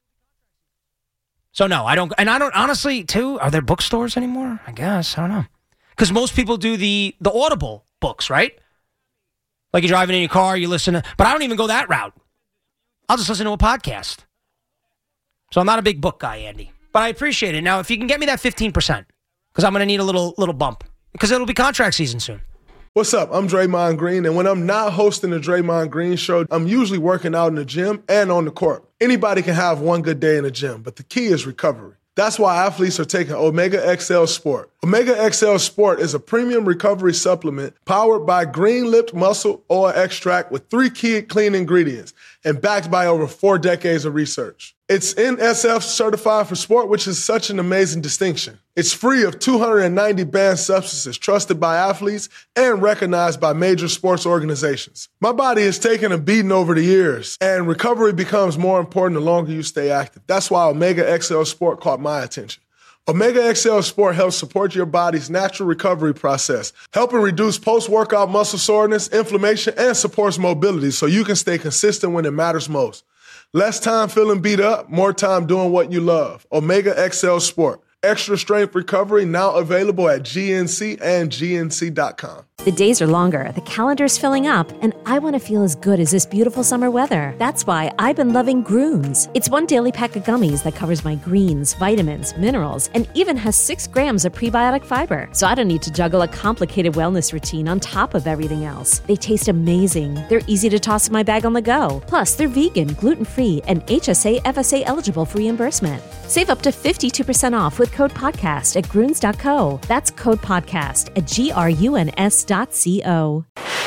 So no, I don't. And I don't, honestly, too, are there bookstores anymore? I guess. I don't know. Because most people do the, the Audible books, right? Like you're driving in your car, you listen to, but I don't even go that route. I'll just listen to a podcast. So I'm not a big book guy, Andy. But I appreciate it. Now, if you can get me that fifteen percent, because I'm going to need a little little bump, because it'll be contract season soon. What's up? I'm Draymond Green, and when I'm not hosting the Draymond Green Show, I'm usually working out in the gym and on the court. Anybody can have one good day in the gym, but the key is recovery. That's why athletes are taking Omega X L Sport. Omega X L Sport is a premium recovery supplement powered by green-lipped muscle oil extract with three key clean ingredients and backed by over four decades of research. It's N S F certified for sport, which is such an amazing distinction. It's free of two hundred ninety banned substances trusted by athletes and recognized by major sports organizations. My body has taken a beating over the years, and recovery becomes more important the longer you stay active. That's why Omega X L Sport caught my attention. Omega X L Sport helps support your body's natural recovery process, helping reduce post-workout muscle soreness, inflammation, and supports mobility so you can stay consistent when it matters most. Less time feeling beat up, more time doing what you love. Omega X L Sport. Extra strength recovery now available at G N C and G N C dot com. The days are longer, the calendar's filling up, and I want to feel as good as this beautiful summer weather. That's why I've been loving Groones. It's one daily pack of gummies that covers my greens, vitamins, minerals, and even has six grams of prebiotic fiber. So I don't need to juggle a complicated wellness routine on top of everything else. They taste amazing. They're easy to toss in my bag on the go. Plus, they're vegan, gluten-free, and H S A F S A eligible for reimbursement. Save up to fifty-two percent off with code podcast at Groones dot co. That's code podcast at G R U N S dot co.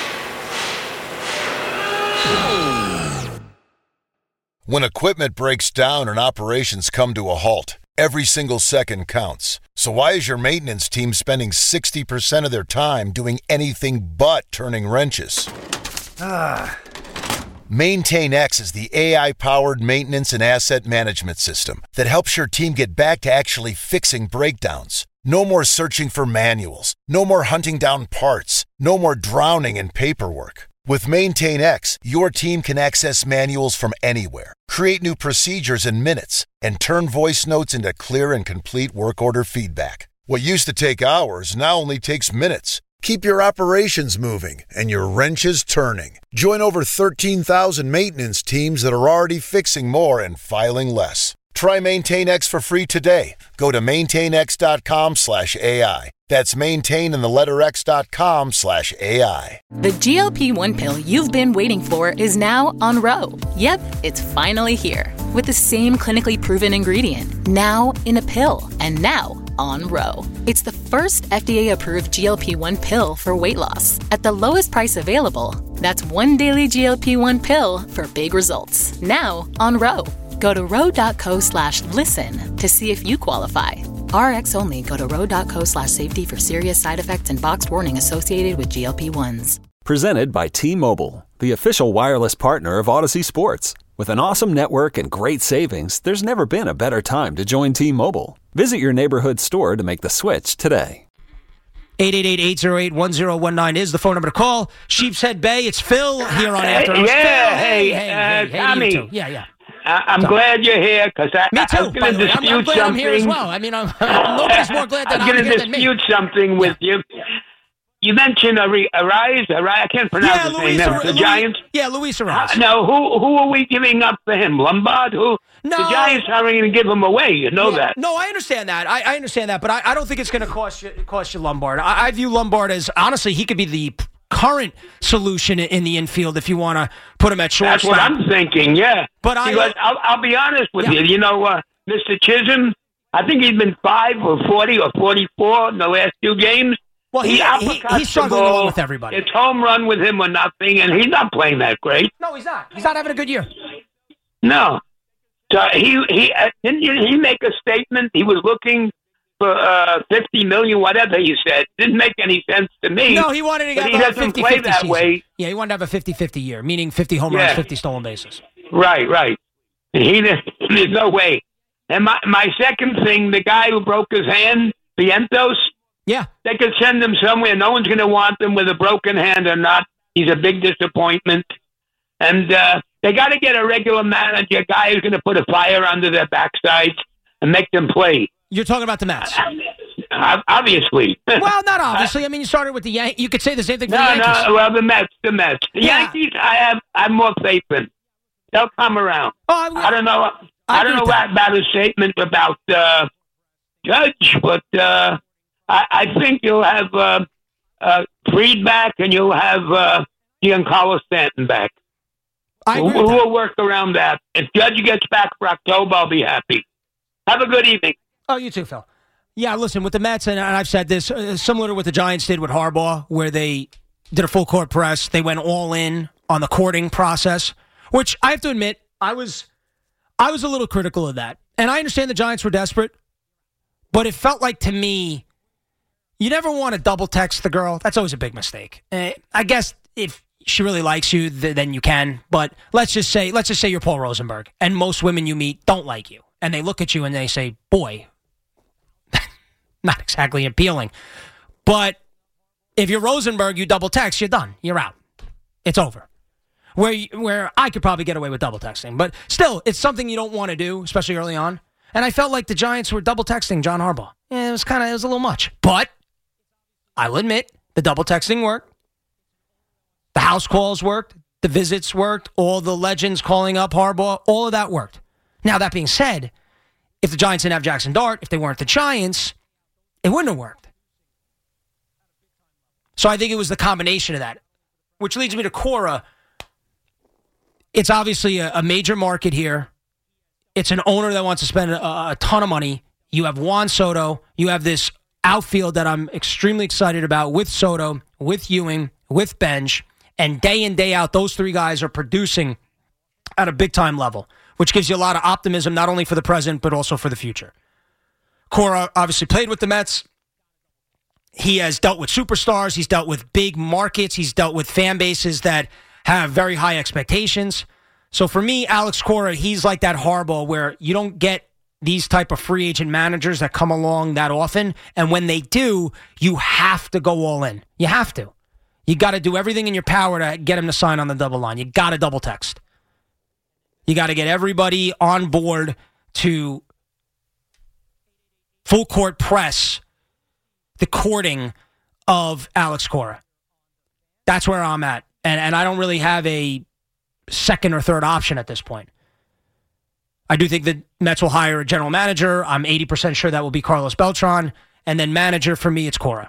When equipment breaks down and operations come to a halt, every single second counts. So why is your maintenance team spending sixty percent of their time doing anything but turning wrenches? Ah. MaintainX is the A I-powered maintenance and asset management system that helps your team get back to actually fixing breakdowns. No more searching for manuals. No more hunting down parts. No more drowning in paperwork. With MaintainX, your team can access manuals from anywhere, create new procedures in minutes, and turn voice notes into clear and complete work order feedback. What used to take hours now only takes minutes. Keep your operations moving and your wrenches turning. Join over thirteen thousand maintenance teams that are already fixing more and filing less. Try MaintainX for free today. Go to maintainx.com slash AI. That's maintain in the letter X dot com slash AI. The G L P one pill you've been waiting for is now on Ro. Yep, it's finally here. With the same clinically proven ingredient. Now in a pill. And now on Ro. It's the first F D A-approved G L P one pill for weight loss. At the lowest price available. That's one daily G L P one pill for big results. Now on Ro. Go to ro.co slash listen to see if you qualify. R X only. Go to ro.co slash safety for serious side effects and boxed warning associated with G L P ones. Presented by T-Mobile, the official wireless partner of Odyssey Sports. With an awesome network and great savings, there's never been a better time to join T-Mobile. Visit your neighborhood store to make the switch today. eight eight eight, eight oh eight, one oh one nine is the phone number to call. Sheepshead Bay, it's Phil here on After Hours. Yeah, Phil, hey, hey, hey, uh, hey, hey, Tommy. you too. Yeah, yeah. I- I'm So- glad you're here because I, Me too, I was by going the to way. I'm, dispute I'm glad something. I'm here as well. I mean, I'm, nobody's more glad that I'm I'm going to here than me. dispute something with you. You mentioned Ari- Arise, Arise. I can't pronounce Yeah, his Luis, name. Ar- The Luis- Giants. Yeah, Luis Uh, Arise. no, who who are we giving up for him? Lombard? Who? No. The Giants aren't going to give him away. You know Yeah, that. No, I understand that. I, I understand that, but I, I don't think it's going to cost you cost you Lombard. I, I view Lombard as, honestly, he could be the p- current solution in the infield if you want to put him at That's shortstop. what I'm thinking. Yeah. But I- Because I'll, I'll be honest with Yeah. you. You know, uh, Mister Chisholm. I think he's been five or forty or forty-four in the last two games. Well, he, he, uppercuts he's struggling the ball. along with everybody. It's home run with him or nothing, and he's not playing that great. No, he's not. He's not having a good year. No. So he he uh, didn't he make a statement? He was looking for uh, fifty million, whatever he said. Didn't make any sense to me. No, he wanted to get but he a doesn't fifty play fifty that season. way. Yeah, he wanted to have a fifty-fifty year, meaning fifty home runs, Yeah. fifty stolen bases. Right, right. He there's no way. And my my second thing, the guy who broke his hand, Vientos. Yeah, they could send him somewhere. No one's going to want him with a broken hand or not. He's a big disappointment. And uh, they got to get a regular manager, a guy who's going to put a fire under their backsides and make them play. You're talking about the Mets. Uh, obviously. Well, not obviously. I mean, you started with the Yankees. You could say the same thing for no, the Yankees. No, well, the Mets, the Mets. The Yeah. Yankees, I have, I have more faith in. They'll come around. Oh, I don't know. I I, don't know agree with what, about a statement about uh, Judge, but uh, I, I think you'll have uh, uh, Fried back and you'll have uh, Giancarlo Stanton back. I agree we'll, with that. we'll work around that. If Judge gets back for October, I'll be happy. Have a good evening. Oh, you too, Phil. Yeah, listen, with the Mets, and I've said this, uh, similar to what the Giants did with Harbaugh, where they did a full court press. They went all in on the courting process, which I have to admit, I was I was a little critical of that. And I understand the Giants were desperate, but it felt like to me, you never want to double text the girl. That's always a big mistake. Uh, I guess if she really likes you, th- then you can. But let's just say, let's just say you're Paul Rosenberg, and most women you meet don't like you, and they look at you and they say, "Boy, not exactly appealing." But if you're Rosenberg, you double text, you're done. You're out. It's over. Where you, where I could probably get away with double texting, but still, it's something you don't want to do, especially early on. And I felt like the Giants were double texting John Harbaugh. Yeah, it was kind of it was a little much, but I will admit the double texting worked. The house calls worked. The visits worked. All the legends calling up Harbaugh, all of that worked. Now, that being said, if the Giants didn't have Jackson Dart, if they weren't the Giants, it wouldn't have worked. So I think it was the combination of that, which leads me to Cora. It's obviously a, a major market here. It's an owner that wants to spend a, a ton of money. You have Juan Soto. You have this outfield that I'm extremely excited about with Soto, with Ewing, with Bench. And day in, day out, those three guys are producing at a big-time level, which gives you a lot of optimism, not only for the present, but also for the future. Cora obviously played with the Mets. He has dealt with superstars. He's dealt with big markets. He's dealt with fan bases that have very high expectations. So for me, Alex Cora, he's like that Harbaugh where you don't get these type of free agent managers that come along that often. And when they do, you have to go all in. You have to. You got to do everything in your power to get him to sign on the double line. You got to double text. You got to get everybody on board to full court press the courting of Alex Cora. That's where I'm at. And and I don't really have a second or third option at this point. I do think the Mets will hire a general manager. I'm eighty percent sure that will be Carlos Beltran. And then manager, for me, it's Cora.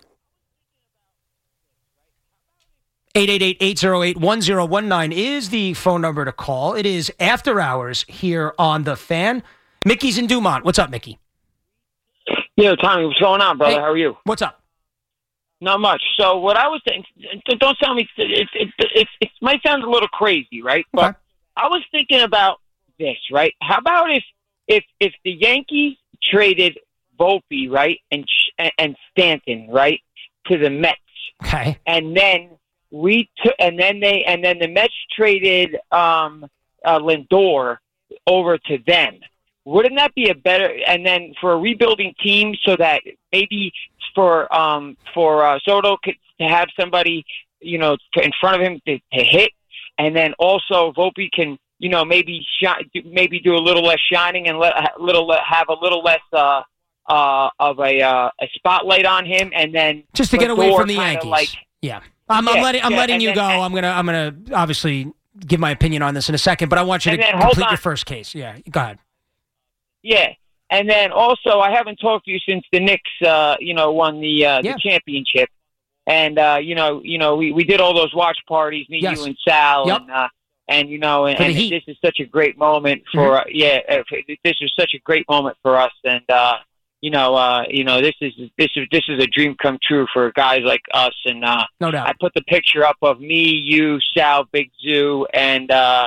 eight eight eight, eight oh eight, one oh one nine is the phone number to call. It is after hours here on The Fan. Mickey's in Dumont. What's up, Mickey? Yo, Tommy, what's going on, brother? Hey, How are you? What's up? Not much. So what I was saying, don't tell me, it, it, it, it might sound a little crazy, right? But Okay. I was thinking about this, right? How about if if if the Yankees traded Volpe, right, and and Stanton, right, to the Mets, Okay. and then we took, and then they, and then the Mets traded um, uh, Lindor over to them. Wouldn't that be a better? And then for a rebuilding team, so that maybe for um, for uh, Soto could, to have somebody, you know, in front of him to, to hit, and then also Volpe can, you know, maybe shine, maybe do a little less shining and let a little have a little less uh, uh, of a uh, a spotlight on him, and then Just to get away Lindor from the kinda Yankees. Like, yeah. I'm, I'm Yeah, letting I'm yeah, letting and you then- go. and- I'm gonna I'm gonna obviously give my opinion on this in a second, but I want you And to then hold complete on. your first case. Yeah, go ahead. Yeah, and then also I haven't talked to you since the Knicks, uh, you know, won the uh, Yeah. the championship, and uh, you know, you know, we, we did all those watch parties, me, Yes. you, and Sal, Yep. and uh, and you know, and, For the and Heat. this is such a great moment for uh, yeah, uh, this is such a great moment for us, and uh, you know, uh, you know, this is this is this is a dream come true for guys like us, and uh, No doubt. I put the picture up of me, you, Sal, Big Zoo, and uh,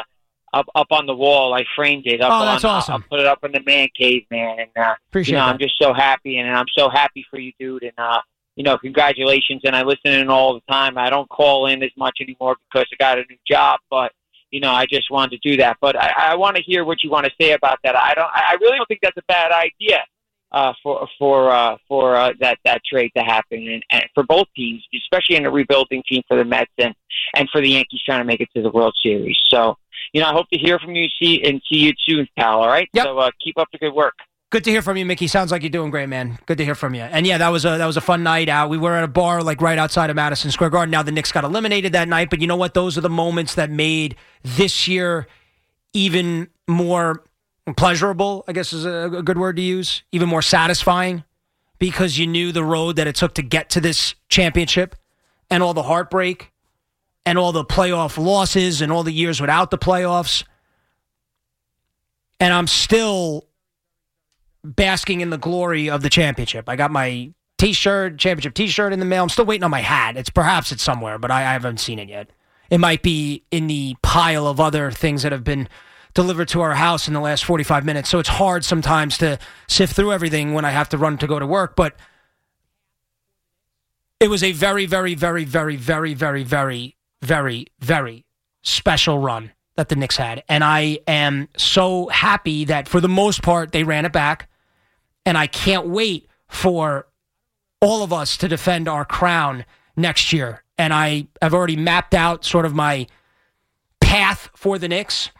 up up on the wall. I framed it. Up Oh, that's on, awesome. I'll put it up in the man cave, man. And uh, Appreciate you know, that. I'm just so happy, and I'm so happy for you, dude. And uh, you know, congratulations. And I listen in all the time. I don't call in as much anymore because I got a new job, but you know, I just wanted to do that. But I, I want to hear what you want to say about that. I don't. I really don't think that's a bad idea uh, for for uh, for uh, that that trade to happen, and, and for both teams, especially in a rebuilding team for the Mets and and for the Yankees trying to make it to the World Series. So, you know, I hope to hear from you, see and see you soon, pal. All right. Yep. So uh, keep up the good work. Good to hear from you, Mickey. Sounds like you're doing great, man. Good to hear from you. And yeah, that was a that was a fun night out. We were at a bar like right outside of Madison Square Garden. Now the Knicks got eliminated that night, but you know what? Those are the moments that made this year even more pleasurable, I guess is a, a good word to use, even more satisfying, because you knew the road that it took to get to this championship and all the heartbreak and all the playoff losses and all the years without the playoffs. And I'm still basking in the glory of the championship. I got my T-shirt, championship T-shirt in the mail. I'm still waiting on my hat. It's perhaps it's somewhere, but I, I haven't seen it yet. It might be in the pile of other things that have been delivered to our house in the last forty-five minutes. So it's hard sometimes to sift through everything when I have to run to go to work. But it was a very, very, very, very, very, very, very, very, very special run that the Knicks had. And I am so happy that for the most part they ran it back. And I can't wait for all of us to defend our crown next year. And I have already mapped out sort of my path for the Knicks,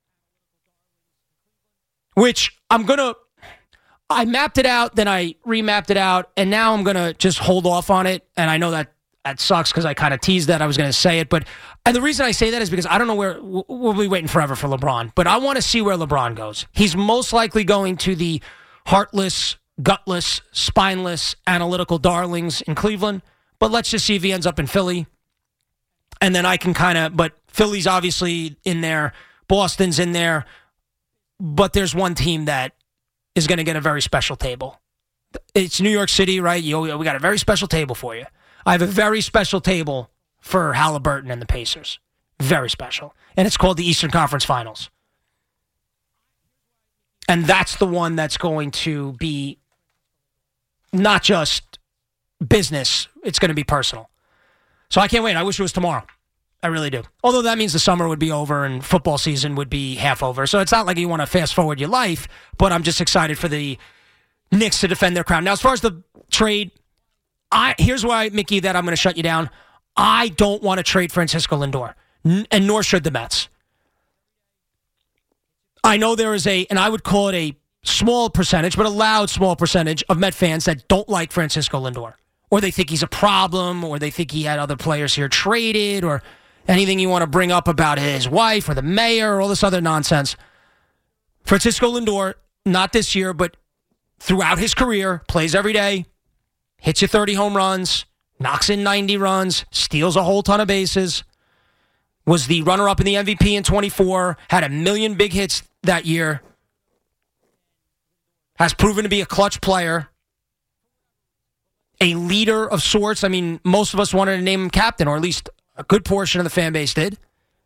which I'm going to, I mapped it out, then I remapped it out, and now I'm going to just hold off on it. And I know that that sucks because I kind of teased that I was going to say it. But and the reason I say that is because I don't know where, we'll be waiting forever for LeBron, but I want to see where LeBron goes. He's most likely going to the heartless, gutless, spineless, analytical darlings in Cleveland. But let's just see if he ends up in Philly. And then I can kind of, but Philly's obviously in there. Boston's in there. But there's one team that is going to get a very special table. It's New York City, right? You, we got a very special table for you. I have a very special table for Halliburton and the Pacers. Very special. And it's called the Eastern Conference Finals. And that's the one that's going to be not just business, it's going to be personal. So I can't wait. I wish it was tomorrow. I really do. Although that means the summer would be over and football season would be half over. So it's not like you want to fast forward your life, but I'm just excited for the Knicks to defend their crown. Now, as far as the trade, I here's why, Mickey, that I'm going to shut you down. I don't want to trade Francisco Lindor, n- and nor should the Mets. I know there is a, and I would call it a small percentage, but a loud small percentage of Met fans that don't like Francisco Lindor. Or they think he's a problem, or they think he had other players here traded, or anything you want to bring up about his wife or the mayor or all this other nonsense. Francisco Lindor, not this year, but throughout his career, plays every day, hits you thirty home runs, knocks in ninety runs, steals a whole ton of bases, was the runner-up in the M V P in twenty-four, had a million big hits that year, has proven to be a clutch player, a leader of sorts. I mean, most of us wanted to name him captain, or at least a good portion of the fan base did.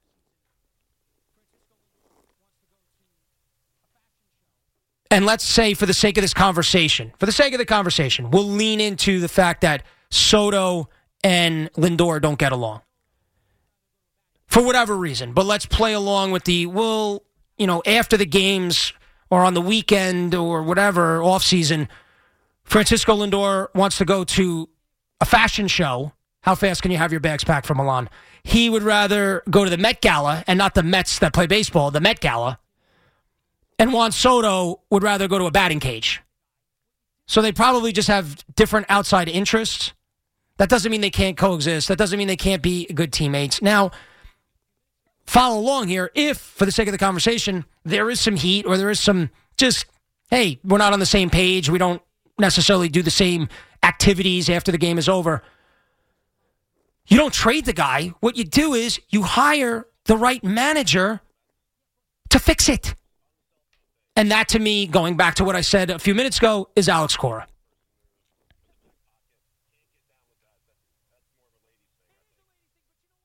And let's say, for the sake of this conversation, for the sake of the conversation, we'll lean into the fact that Soto and Lindor don't get along. For whatever reason. But let's play along with the, well, you know, after the games or on the weekend or whatever, off season, Francisco Lindor wants to go to a fashion show. How fast can you have your bags packed from Milan? He would rather go to the Met Gala, and not the Mets that play baseball, the Met Gala. And Juan Soto would rather go to a batting cage. So they probably just have different outside interests. That doesn't mean they can't coexist. That doesn't mean they can't be good teammates. Now, follow along here. If, for the sake of the conversation, there is some heat or there is some just, hey, we're not on the same page. We don't necessarily do the same activities after the game is over. You don't trade the guy. What you do is you hire the right manager to fix it. And that, to me, going back to what I said a few minutes ago, is Alex Cora.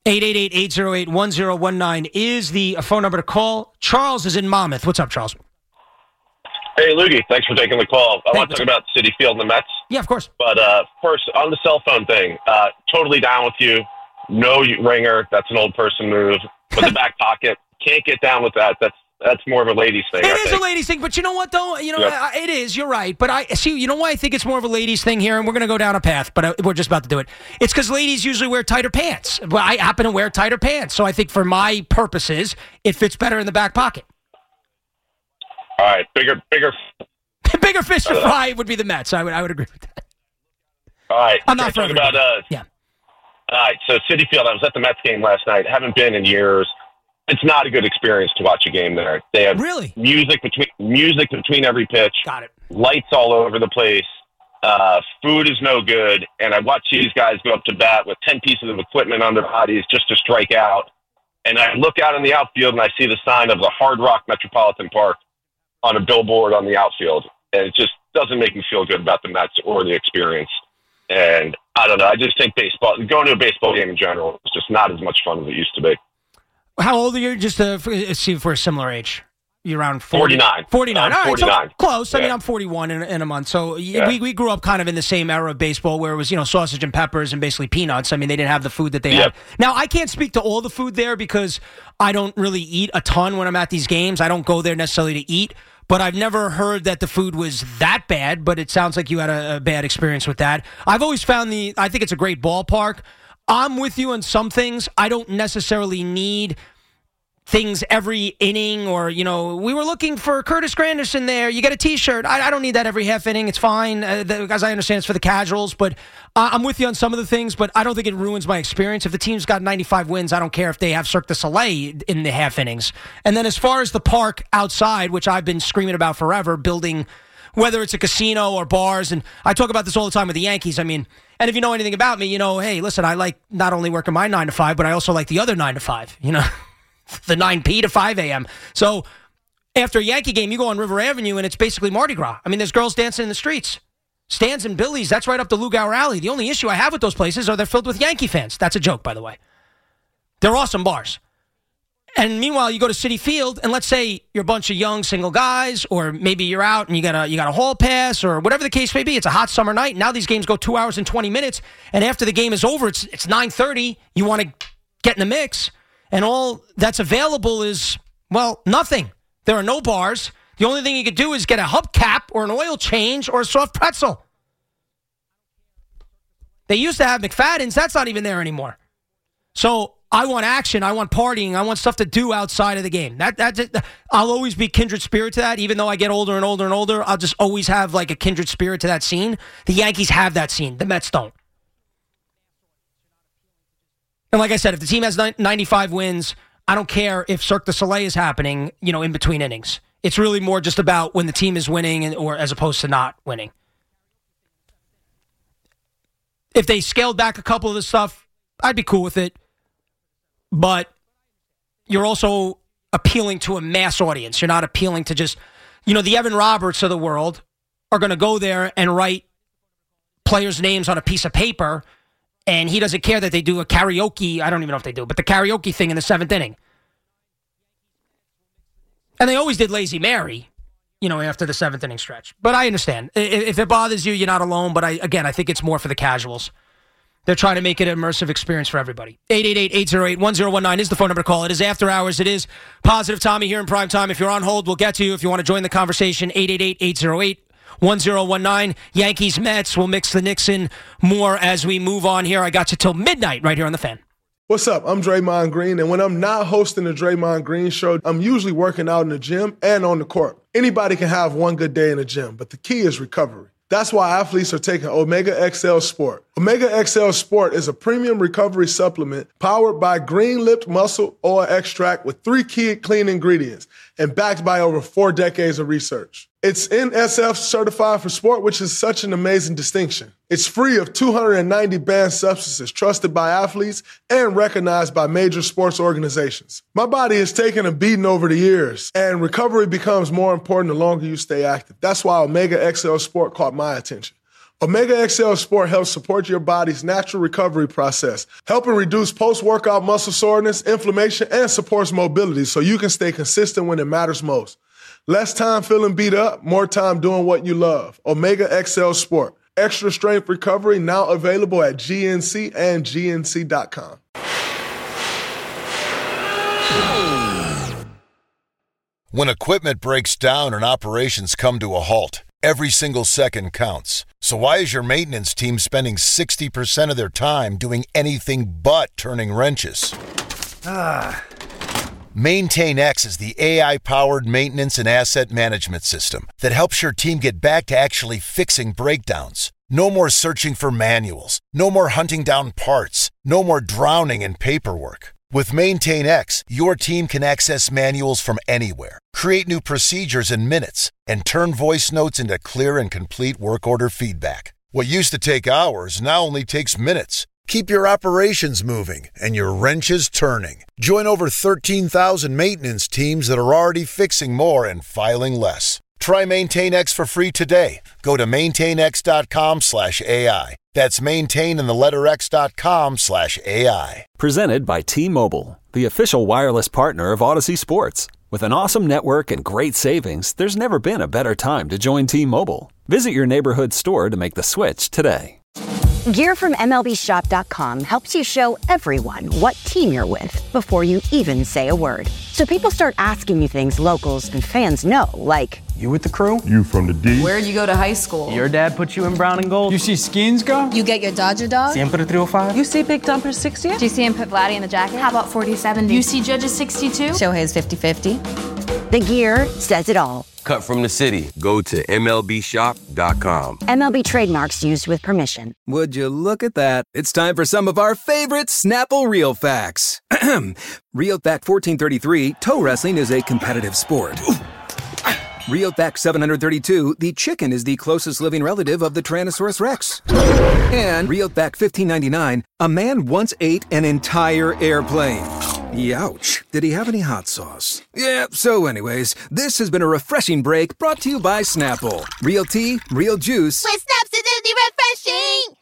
eight eight eight, eight oh eight, one oh one nine is the phone number to call. Charles is in Monmouth. What's up, Charles? Hey, Luggie. Thanks for taking the call. I Hey, want to talk about Citi Field and the Mets. Yeah, of course. But uh, first, on the cell phone thing, uh, totally down with you. No ringer. That's an old person move. But the back pocket, can't get down with that. That's that's more of a ladies thing. It I is think. a ladies thing, but you know what, though? You know, Yep. I- it is. You're right. But I see, you know why I think it's more of a ladies thing here? And we're going to go down a path, but I, we're just about to do it. It's because ladies usually wear tighter pants. Well, I happen to wear tighter pants. So I think for my purposes, it fits better in the back pocket. All right, bigger, bigger. Bigger fish to Uh, fry would be the Mets. I would, I would agree with that. All right, I'm not talking for about. Uh, yeah. All right, so Citi Field. I was at the Mets game last night. Haven't been in years. It's not a good experience to watch a game there. They have really music between music between every pitch. Got it. Lights all over the place. Uh, food is no good, and I watch these guys go up to bat with ten pieces of equipment on their bodies just to strike out. And I look out in the outfield and I see the sign of the Hard Rock Metropolitan Park on a billboard on the outfield, and it just doesn't make me feel good about the Mets or the experience. And I don't know. I just think baseball, going to a baseball game in general, is just not as much fun as it used to be. How old are you? Just to f- see if we're a similar age. You're around forty, forty-nine. forty-nine. I'm All right, forty-nine. so close. I Yeah. mean, I'm forty-one in, in a month. So y Yeah. we, we grew up kind of in the same era of baseball where it was, you know, sausage and peppers and basically peanuts. I mean, they didn't have the food that they Yep. have. Now, I can't speak to all the food there because I don't really eat a ton when I'm at these games. I don't go there necessarily to eat. But I've never heard that the food was that bad, but it sounds like you had a, a bad experience with that. I've always found the, I think it's a great ballpark. I'm with you on some things. I don't necessarily need things every inning or, you know, we were looking for Curtis Granderson there. You get a T-shirt. I, I don't need that every half inning. It's fine. Uh, the, as I understand, it's for the casuals. But uh, I'm with you on some of the things, but I don't think it ruins my experience. If the team's got ninety-five wins, I don't care if they have Cirque du Soleil in the half innings. And then as far as the park outside, which I've been screaming about forever, building, whether it's a casino or bars, and I talk about this all the time with the Yankees. I mean, and if you know anything about me, you know, hey, listen, I like not only working my nine to five, but I also like the other nine to five, you know. The nine p to five a.m. So after a Yankee game, you go on River Avenue, and it's basically Mardi Gras. I mean, there's girls dancing in the streets. Stands and Billy's, that's right up the Lugauer Alley. The only issue I have with those places are they're filled with Yankee fans. That's a joke, by the way. They're awesome bars. And meanwhile, you go to Citi Field, and let's say you're a bunch of young single guys, or maybe you're out and you got a you got a hall pass, or whatever the case may be. It's a hot summer night. Now these games go two hours and twenty minutes, and after the game is over, it's it's nine thirty. You want to get in the mix. And all that's available is, well, nothing. There are no bars. The only thing you could do is get a hubcap or an oil change or a soft pretzel. They used to have McFadden's. That's not even there anymore. So I want action. I want partying. I want stuff to do outside of the game. That that I'll always be kindred spirit to that. Even though I get older and older and older, I'll just always have like a kindred spirit to that scene. The Yankees have that scene. The Mets don't. And like I said, if the team has ninety-five wins, I don't care if Cirque du Soleil is happening, you know, in between innings. It's really more just about when the team is winning and, or as opposed to not winning. If they scaled back a couple of the stuff, I'd be cool with it. But you're also appealing to a mass audience. You're not appealing to just, you know, the Evan Roberts of the world are going to go there and write players' names on a piece of paper. And he doesn't care that they do a karaoke. I don't even know if they do, but the karaoke thing in the seventh inning. And they always did Lazy Mary, you know, after the seventh inning stretch. But I understand. If it bothers you, you're not alone. But I, again, I think it's more for the casuals. They're trying to make it an immersive experience for everybody. eight eight eight, eight oh eight, one oh one nine is the phone number to call. It is After Hours. It is Positive Tommy here in prime time. If you're on hold, we'll get to you. If you want to join the conversation, eight eight eight, eight oh eight, one oh one nine. Yankees, Mets. We'll mix the Knicks in more as we move on here. I got you till midnight right here on The Fan. What's up? I'm Draymond Green, and when I'm not hosting the Draymond Green Show, I'm usually working out in the gym and on the court. Anybody can have one good day in the gym, but the key is recovery. That's why athletes are taking Omega X L Sport. Omega X L Sport is a premium recovery supplement powered by green-lipped muscle oil extract with three key clean ingredients and backed by over four decades of research. It's N S F certified for sport, which is such an amazing distinction. It's free of two hundred ninety banned substances trusted by athletes and recognized by major sports organizations. My body has taken a beating over the years, and recovery becomes more important the longer you stay active. That's why Omega X L Sport caught my attention. Omega X L Sport helps support your body's natural recovery process, helping reduce post-workout muscle soreness, inflammation, and supports mobility so you can stay consistent when it matters most. Less time feeling beat up, more time doing what you love. Omega X L Sport. Extra strength recovery now available at G N C and G N C dot com. When equipment breaks down and operations come to a halt, every single second counts. So why is your maintenance team spending sixty percent of their time doing anything but turning wrenches? Ah. MaintainX is the A I-powered maintenance and asset management system that helps your team get back to actually fixing breakdowns. No more searching for manuals. No more hunting down parts. No more drowning in paperwork. With MaintainX, your team can access manuals from anywhere, create new procedures in minutes, and turn voice notes into clear and complete work order feedback. What used to take hours now only takes minutes. Keep your operations moving and your wrenches turning. Join over thirteen thousand maintenance teams that are already fixing more and filing less. Try MaintainX for free today. Go to maintainx.com slash AI. That's maintain in the letter x.com slash AI. Presented by T-Mobile, the official wireless partner of Odyssey Sports. With an awesome network and great savings, there's never been a better time to join T-Mobile. Visit your neighborhood store to make the switch today. Gear from M L B Shop dot com helps you show everyone what team you're with before you even say a word. So people start asking you things locals and fans know, like, you with the crew? You from the D? Where'd you go to high school? Your dad put you in brown and gold? You see Skins go? You get your Dodger dog? Siempre three oh five? You see Big Dumper sixty? Do you see him put Vladdy in the jacket? How about forty seventy? You see Judge's sixty-two? Shohei's fifty fifty? The gear says it all. Cut from the city. Go to M L B Shop dot com. M L B trademarks used with permission. Would you look at that? It's time for some of our favorite Snapple Real Facts. Real Fact fourteen thirty-three, toe wrestling is a competitive sport. Real Fact seven hundred thirty-two, the chicken is the closest living relative of the Tyrannosaurus Rex. And Real Fact fifteen ninety-nine, a man once ate an entire airplane. Youch. Did he have any hot sauce? Yeah, so anyways, this has been a refreshing break brought to you by Snapple. Real tea, real juice. With Snap's acidity refreshing!